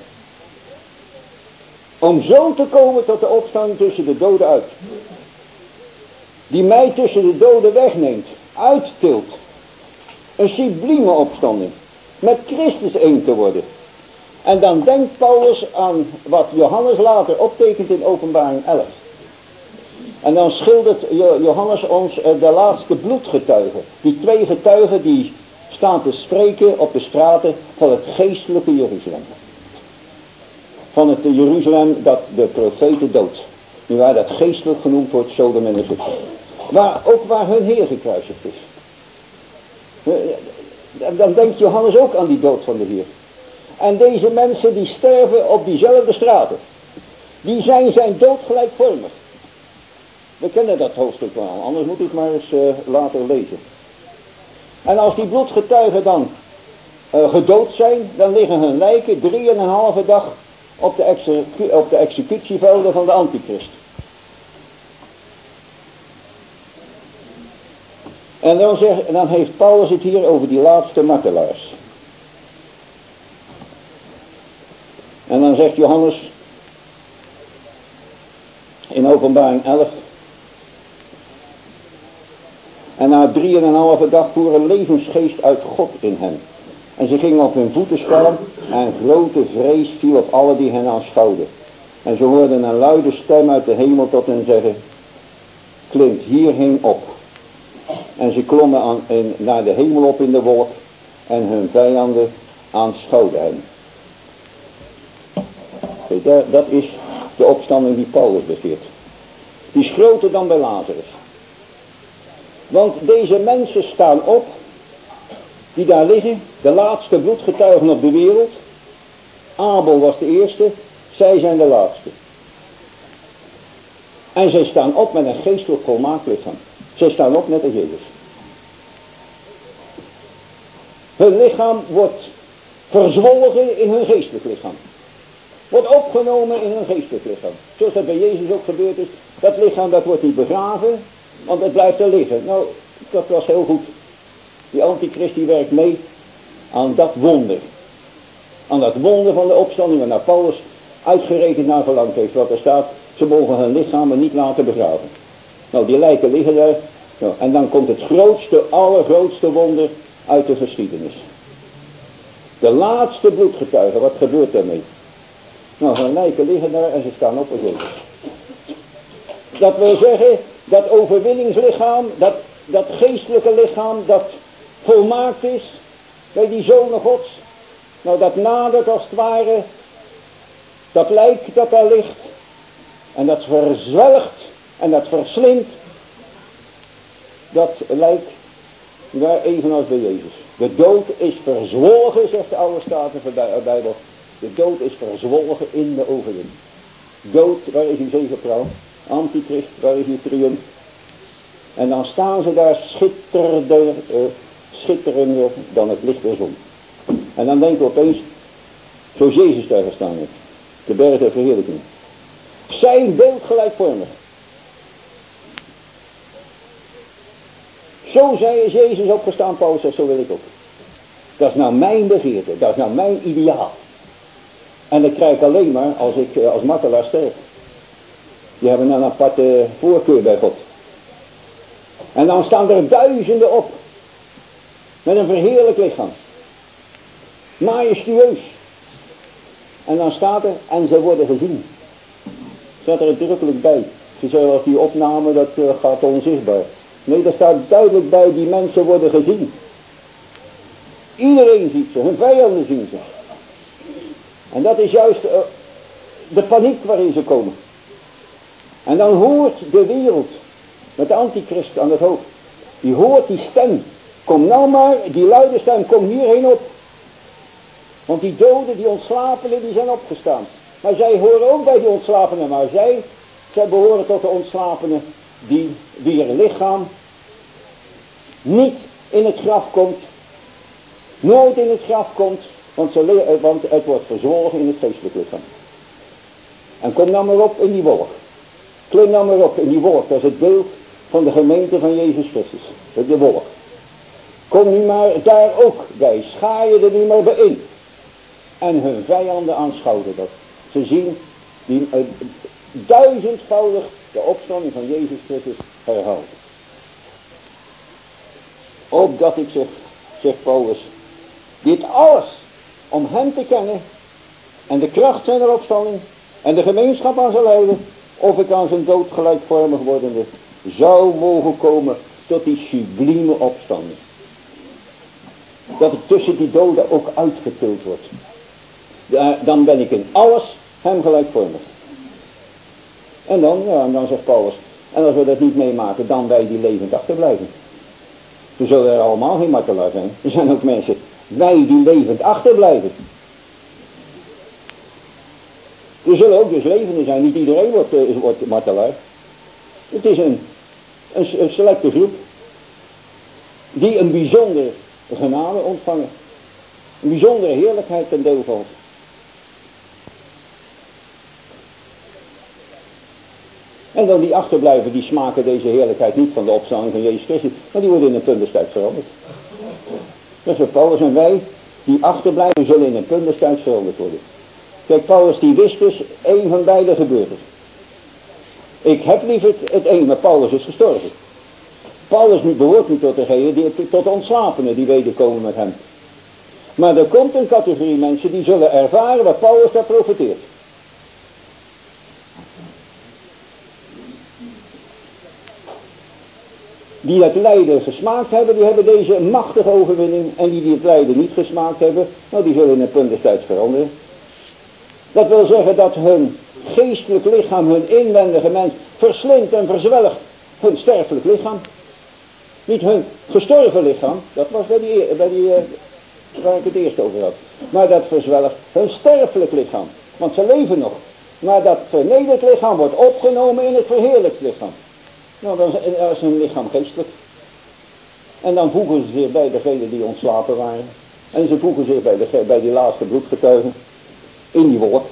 Om zo te komen tot de opstanding tussen de doden uit. Die mij tussen de doden wegneemt, uittilt. Een sublieme opstanding. Met Christus één te worden. En dan denkt Paulus aan wat Johannes later optekent in Openbaring 11. En dan schildert Johannes ons de laatste bloedgetuigen. Die twee getuigen die staan te spreken op de straten van het geestelijke Jeruzalem. Van het Jeruzalem dat de profeten doodt. Nu waar dat geestelijk genoemd wordt, Sodom en Egypte. Ook waar hun Heer gekruisigd is. Dan denkt Johannes ook aan die dood van de Heer. En deze mensen die sterven op diezelfde straten. Die zijn zijn dood gelijkvormig. We kennen dat hoofdstuk wel, anders moet ik maar eens later lezen. En als die bloedgetuigen dan gedood zijn, dan liggen hun lijken 3,5 dag op de executievelden van de Antichrist. En dan heeft Paulus het hier over die laatste martelaars. En dan zegt Johannes in Openbaring 11. En na 3,5 dag voer een levensgeest uit God in hen. En ze gingen op hun voeten staan en grote vrees viel op alle die hen aanschouwden. En ze hoorden een luide stem uit de hemel tot hen zeggen, klimt hierheen op. En ze klommen naar de hemel op in de wolk en hun vijanden aanschouwden hen. Dat is de opstanding die Paulus begeert. Die is groter dan bij Lazarus. Want deze mensen staan op, die daar liggen, de laatste bloedgetuigen op de wereld. Abel was de eerste, zij zijn de laatste. En zij staan op met een geestelijk volmaakt lichaam. Zij staan op net als Jezus. Hun lichaam wordt verzwolgen in hun geestelijk lichaam. Wordt opgenomen in hun geestelijk lichaam. Zoals dat bij Jezus ook gebeurd is. Dat lichaam dat wordt niet begraven, want het blijft er liggen. Nou, dat was heel goed. Die antichrist die werkt mee aan dat wonder. Aan dat wonder van de opstanding, waar Paulus uitgerekend naar verlangd heeft. Wat er staat, ze mogen hun lichamen niet laten begraven. Nou, die lijken liggen daar. Nou, en dan komt het grootste, allergrootste wonder uit de geschiedenis. De laatste bloedgetuigen, wat gebeurt daarmee? Nou, hun lijken liggen daar en ze staan op als Jezus. Dat wil zeggen, dat overwinningslichaam, dat geestelijke lichaam, dat volmaakt is, bij die zonen Gods. Nou, dat nadert als het ware, dat lijk dat daar ligt, en dat verzwelgt, en dat verslindt, dat lijk, daar evenals bij Jezus. De dood is verzwolgen, zegt de oude Staten van de Bijbel. De dood is verzwolgen in de overwinning. Dood, waar is uw zegepraal? Antichrist, waar is uw triumf? En dan staan ze daar schitterender dan het licht der zon. En dan denken we opeens, zoals Jezus daar gestaan heeft. De berg der verheerlijking. Zijn beeld gelijkvormig. Zo is Jezus opgestaan, Paulus zegt, zo wil ik ook. Dat is nou mijn begeerte, dat is nou mijn ideaal. En dat krijg ik alleen maar als ik als martelaar sterf. Die hebben een aparte voorkeur bij God. En dan staan er duizenden op. Met een verheerlijk lichaam. Majestueus. En dan staat er, en ze worden gezien. Staat er uitdrukkelijk bij. Ze zeggen als die opname, dat gaat onzichtbaar. Nee, daar staat duidelijk bij, die mensen worden gezien. Iedereen ziet ze, hun vijanden zien ze. En dat is juist de paniek waarin ze komen. En dan hoort de wereld, met de antichrist aan het hoofd, die hoort die stem. Kom nou maar, die luide stem, kom hierheen op. Want die doden, die ontslapenen, die zijn opgestaan. Maar zij horen ook bij die ontslapenen, maar zij behoren tot de ontslapenen die wier lichaam niet in het graf komt, nooit in het graf komt, want het wordt verzwolgen in het geestelijk lichaam. En kom nou maar op in die wolk. Klim nou maar op in die wolk, dat is het beeld van de gemeente van Jezus Christus. Dat is de wolk. Kom nu maar daar ook bij, schaar je er nu maar bij in. En hun vijanden aanschouwen dat. Ze zien die duizendvoudig de opstanding van Jezus Christus herhaald. Opdat ik zeg, zegt Paulus, dit alles om hem te kennen en de kracht zijn opstanding en de gemeenschap aan zijn lijden, of ik aan zijn dood gelijkvormig wordende zou mogen komen tot die sublieme opstanding. Dat het tussen die doden ook uitgetild wordt. Dan ben ik in alles hem gelijkvormig. En dan zegt Paulus, en als we dat niet meemaken, dan wij die levend achterblijven. Toen zullen er allemaal geen martelaar zijn. Er zijn ook mensen, wij die levend achterblijven. Er zullen ook dus levenden zijn, niet iedereen wordt martelaar. Het is een selecte groep, die een bijzondere genade ontvangen. Een bijzondere heerlijkheid ten deel valt. En dan die achterblijven, die smaken deze heerlijkheid niet van de opstanding van Jezus Christus, maar die worden in een puntenstijd veranderd. Dat is wat Paulus en wij, die achterblijven, zullen in een puntenstijd veranderd worden. Kijk, Paulus die wist dus, één van beide gebeurt het. Ik heb liever het een, maar Paulus is gestorven. Paulus behoort niet tot degene, tot de ontslapenen die wederkomen met hem. Maar er komt een categorie mensen die zullen ervaren wat Paulus daar profeteert. Die het lijden gesmaakt hebben, die hebben deze machtige overwinning. En die het lijden niet gesmaakt hebben, nou die zullen in een puntenstijd veranderen. Dat wil zeggen dat hun geestelijk lichaam, hun inwendige mens, verslindt en verzwelgt hun sterfelijk lichaam. Niet hun gestorven lichaam, dat was bij die waar ik het eerst over had. Maar dat verzwelgt hun sterfelijk lichaam. Want ze leven nog. Maar dat vernederd lichaam wordt opgenomen in het verheerlijkt lichaam. Nou, dan is hun lichaam geestelijk. En dan voegen ze zich bij degenen die ontslapen waren. En ze voegen zich bij die laatste bloedgetuigen. In die wolk.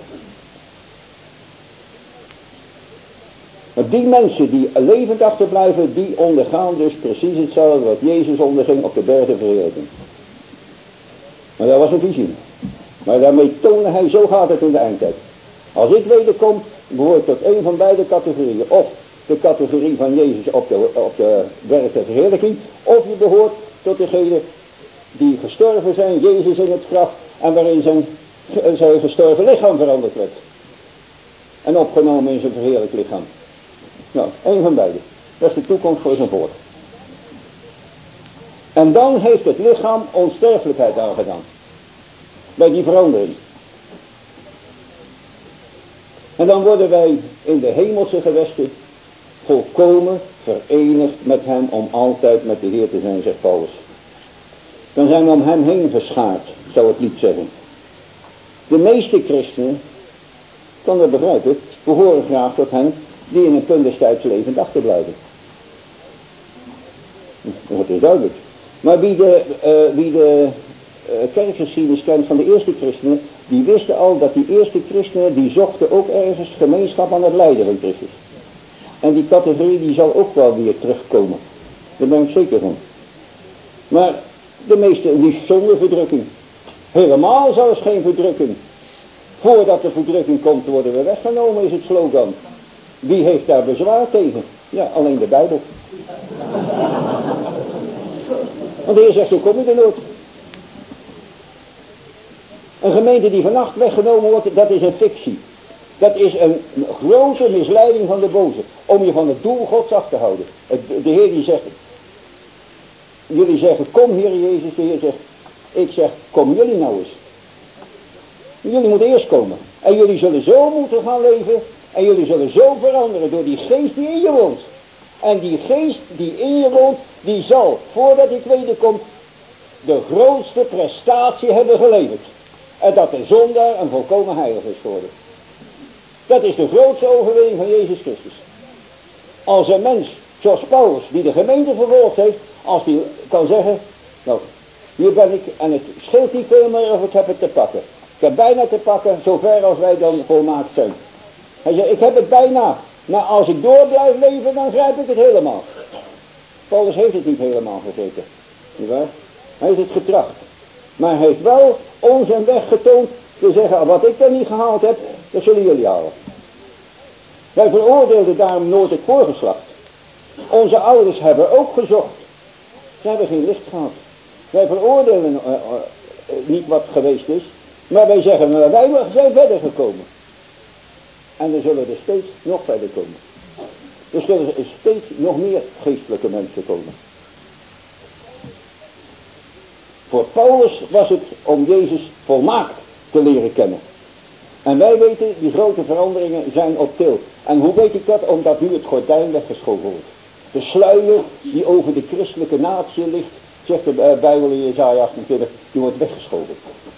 Maar die mensen die levend achterblijven, die ondergaan dus precies hetzelfde wat Jezus onderging op de berg der verheerlijking. Maar dat was een visie. Maar daarmee toonde hij, zo gaat het in de eindtijd. Als ik wederkom, behoort tot een van beide categorieën. Of de categorie van Jezus op de berg der verheerlijking. Of je behoort tot degene die gestorven zijn, Jezus in het graf. En waarin zijn gestorven lichaam veranderd werd. En opgenomen in zijn verheerlijk lichaam. Nou, één van beide. Dat is de toekomst voor zijn volk. En dan heeft het lichaam onsterfelijkheid aangedaan. Bij die verandering. En dan worden wij in de hemelse gewesten volkomen verenigd met hem om altijd met de Heer te zijn, zegt Paulus. Dan zijn we om hem heen verschaard, zou het lied zeggen. De meeste christenen, kan dat begrijpen, behoren graag tot hen die in een punt des tijds levend achterblijven. Dat wordt dus duidelijk. Maar wie de kerkgeschiedenis kent van de eerste christenen, die wisten al dat die eerste christenen, die zochten ook ergens gemeenschap aan het lijden van Christus. En die categorie die zal ook wel weer terugkomen. Daar ben ik zeker van. Maar de meeste liefst zonder verdrukking. Helemaal zelfs geen verdrukking. Voordat de verdrukking komt worden we weggenomen, is het slogan. Wie heeft daar bezwaar tegen? Ja, alleen de Bijbel. Want de Heer zegt, hoe kom je er nooit? Een gemeente die vannacht weggenomen wordt, dat is een fictie. Dat is een grote misleiding van de boze. Om je van het doel Gods af te houden. De Heer die zegt, jullie zeggen, kom Heer Jezus. De Heer zegt, ik zeg, kom jullie nou eens. Jullie moeten eerst komen. En jullie zullen zo moeten gaan leven. En jullie zullen zo veranderen door die geest die in je woont. En die geest die in je woont, die zal, voordat die tweede komt, de grootste prestatie hebben geleverd. En dat de zondaar een volkomen heilig is geworden. Dat is de grootste overwinning van Jezus Christus. Als een mens, zoals Paulus, die de gemeente vervolgd heeft, als die kan zeggen, nou, hier ben ik en het scheelt niet veel meer of ik heb het te pakken. Ik heb bijna te pakken, zover als wij dan volmaakt zijn. Hij zegt, ik heb het bijna, maar als ik door blijf leven, dan grijp ik het helemaal. Paulus heeft het niet helemaal gezeten. Niet waar? Hij heeft het getracht. Maar hij heeft wel ons een weg getoond te zeggen, wat ik dan niet gehaald heb, dat zullen jullie halen. Wij veroordeelden daarom nooit het voorgeslacht. Onze ouders hebben ook gezocht. Ze hebben geen licht gehad. Wij veroordelen niet wat geweest is, maar wij zeggen, wij zijn verder gekomen. En er zullen er steeds nog verder komen. Er zullen steeds nog meer geestelijke mensen komen. Voor Paulus was het om Jezus volmaakt te leren kennen. En wij weten, die grote veranderingen zijn op til. En hoe weet ik dat? Omdat nu het gordijn weggeschoven wordt. De sluier die over de christelijke natie ligt, zegt de Bijbel in Jesaja 28, die wordt weggeschoven.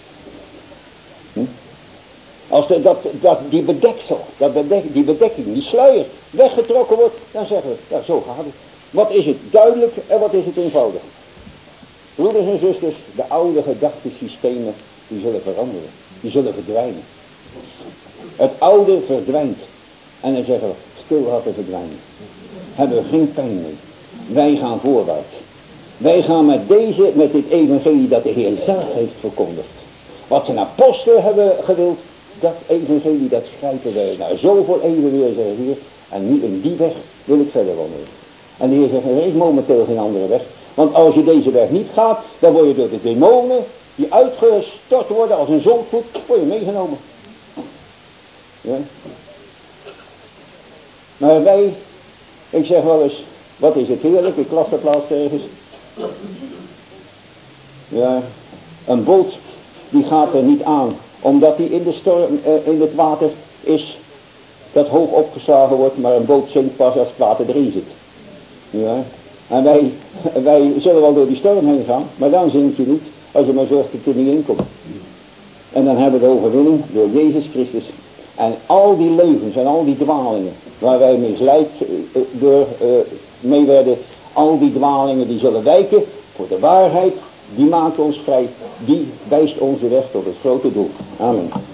Als die bedeksel, die bedekking, die sluier weggetrokken wordt, dan zeggen we, ja, zo gaat het. Wat is het duidelijk en wat is het eenvoudig? Broeders en zusters, de oude gedachtesystemen, die zullen veranderen. Die zullen verdwijnen. Het oude verdwijnt. En dan zeggen we, stil laten verdwijnen. Hebben we geen pijn mee. Wij gaan voorwaarts. Wij gaan met dit evangelie dat de Heer zelf heeft verkondigd. Wat zijn apostelen hebben gewild, dat evangelie, dat schrijven wij naar zoveel eeuwen weer, zeggen Heer. En nu in die weg wil ik verder wandelen. En de Heer zegt, er is momenteel geen andere weg. Want als je deze weg niet gaat, dan word je door de demonen, die uitgestort worden als een zondvloed, word je meegenomen. Ja. Maar wij, ik zeg wel eens, wat is het heerlijk, ik las dat laatst ergens. Ja, een boot, die gaat er niet aan, omdat die in de storm, in het water is. dat hoog opgeslagen wordt, maar een boot zinkt pas als het water erin zit. Ja. En wij zullen wel door die storm heen gaan, maar dan zink je niet, als je maar zorgt dat er niet in komt. En dan hebben we de overwinning door Jezus Christus. En al die leugens en al die dwalingen, waar wij misleid mee werden, al die dwalingen die zullen wijken voor de waarheid, die maakt ons vrij, die wijst onze weg tot het grote doel. Amen.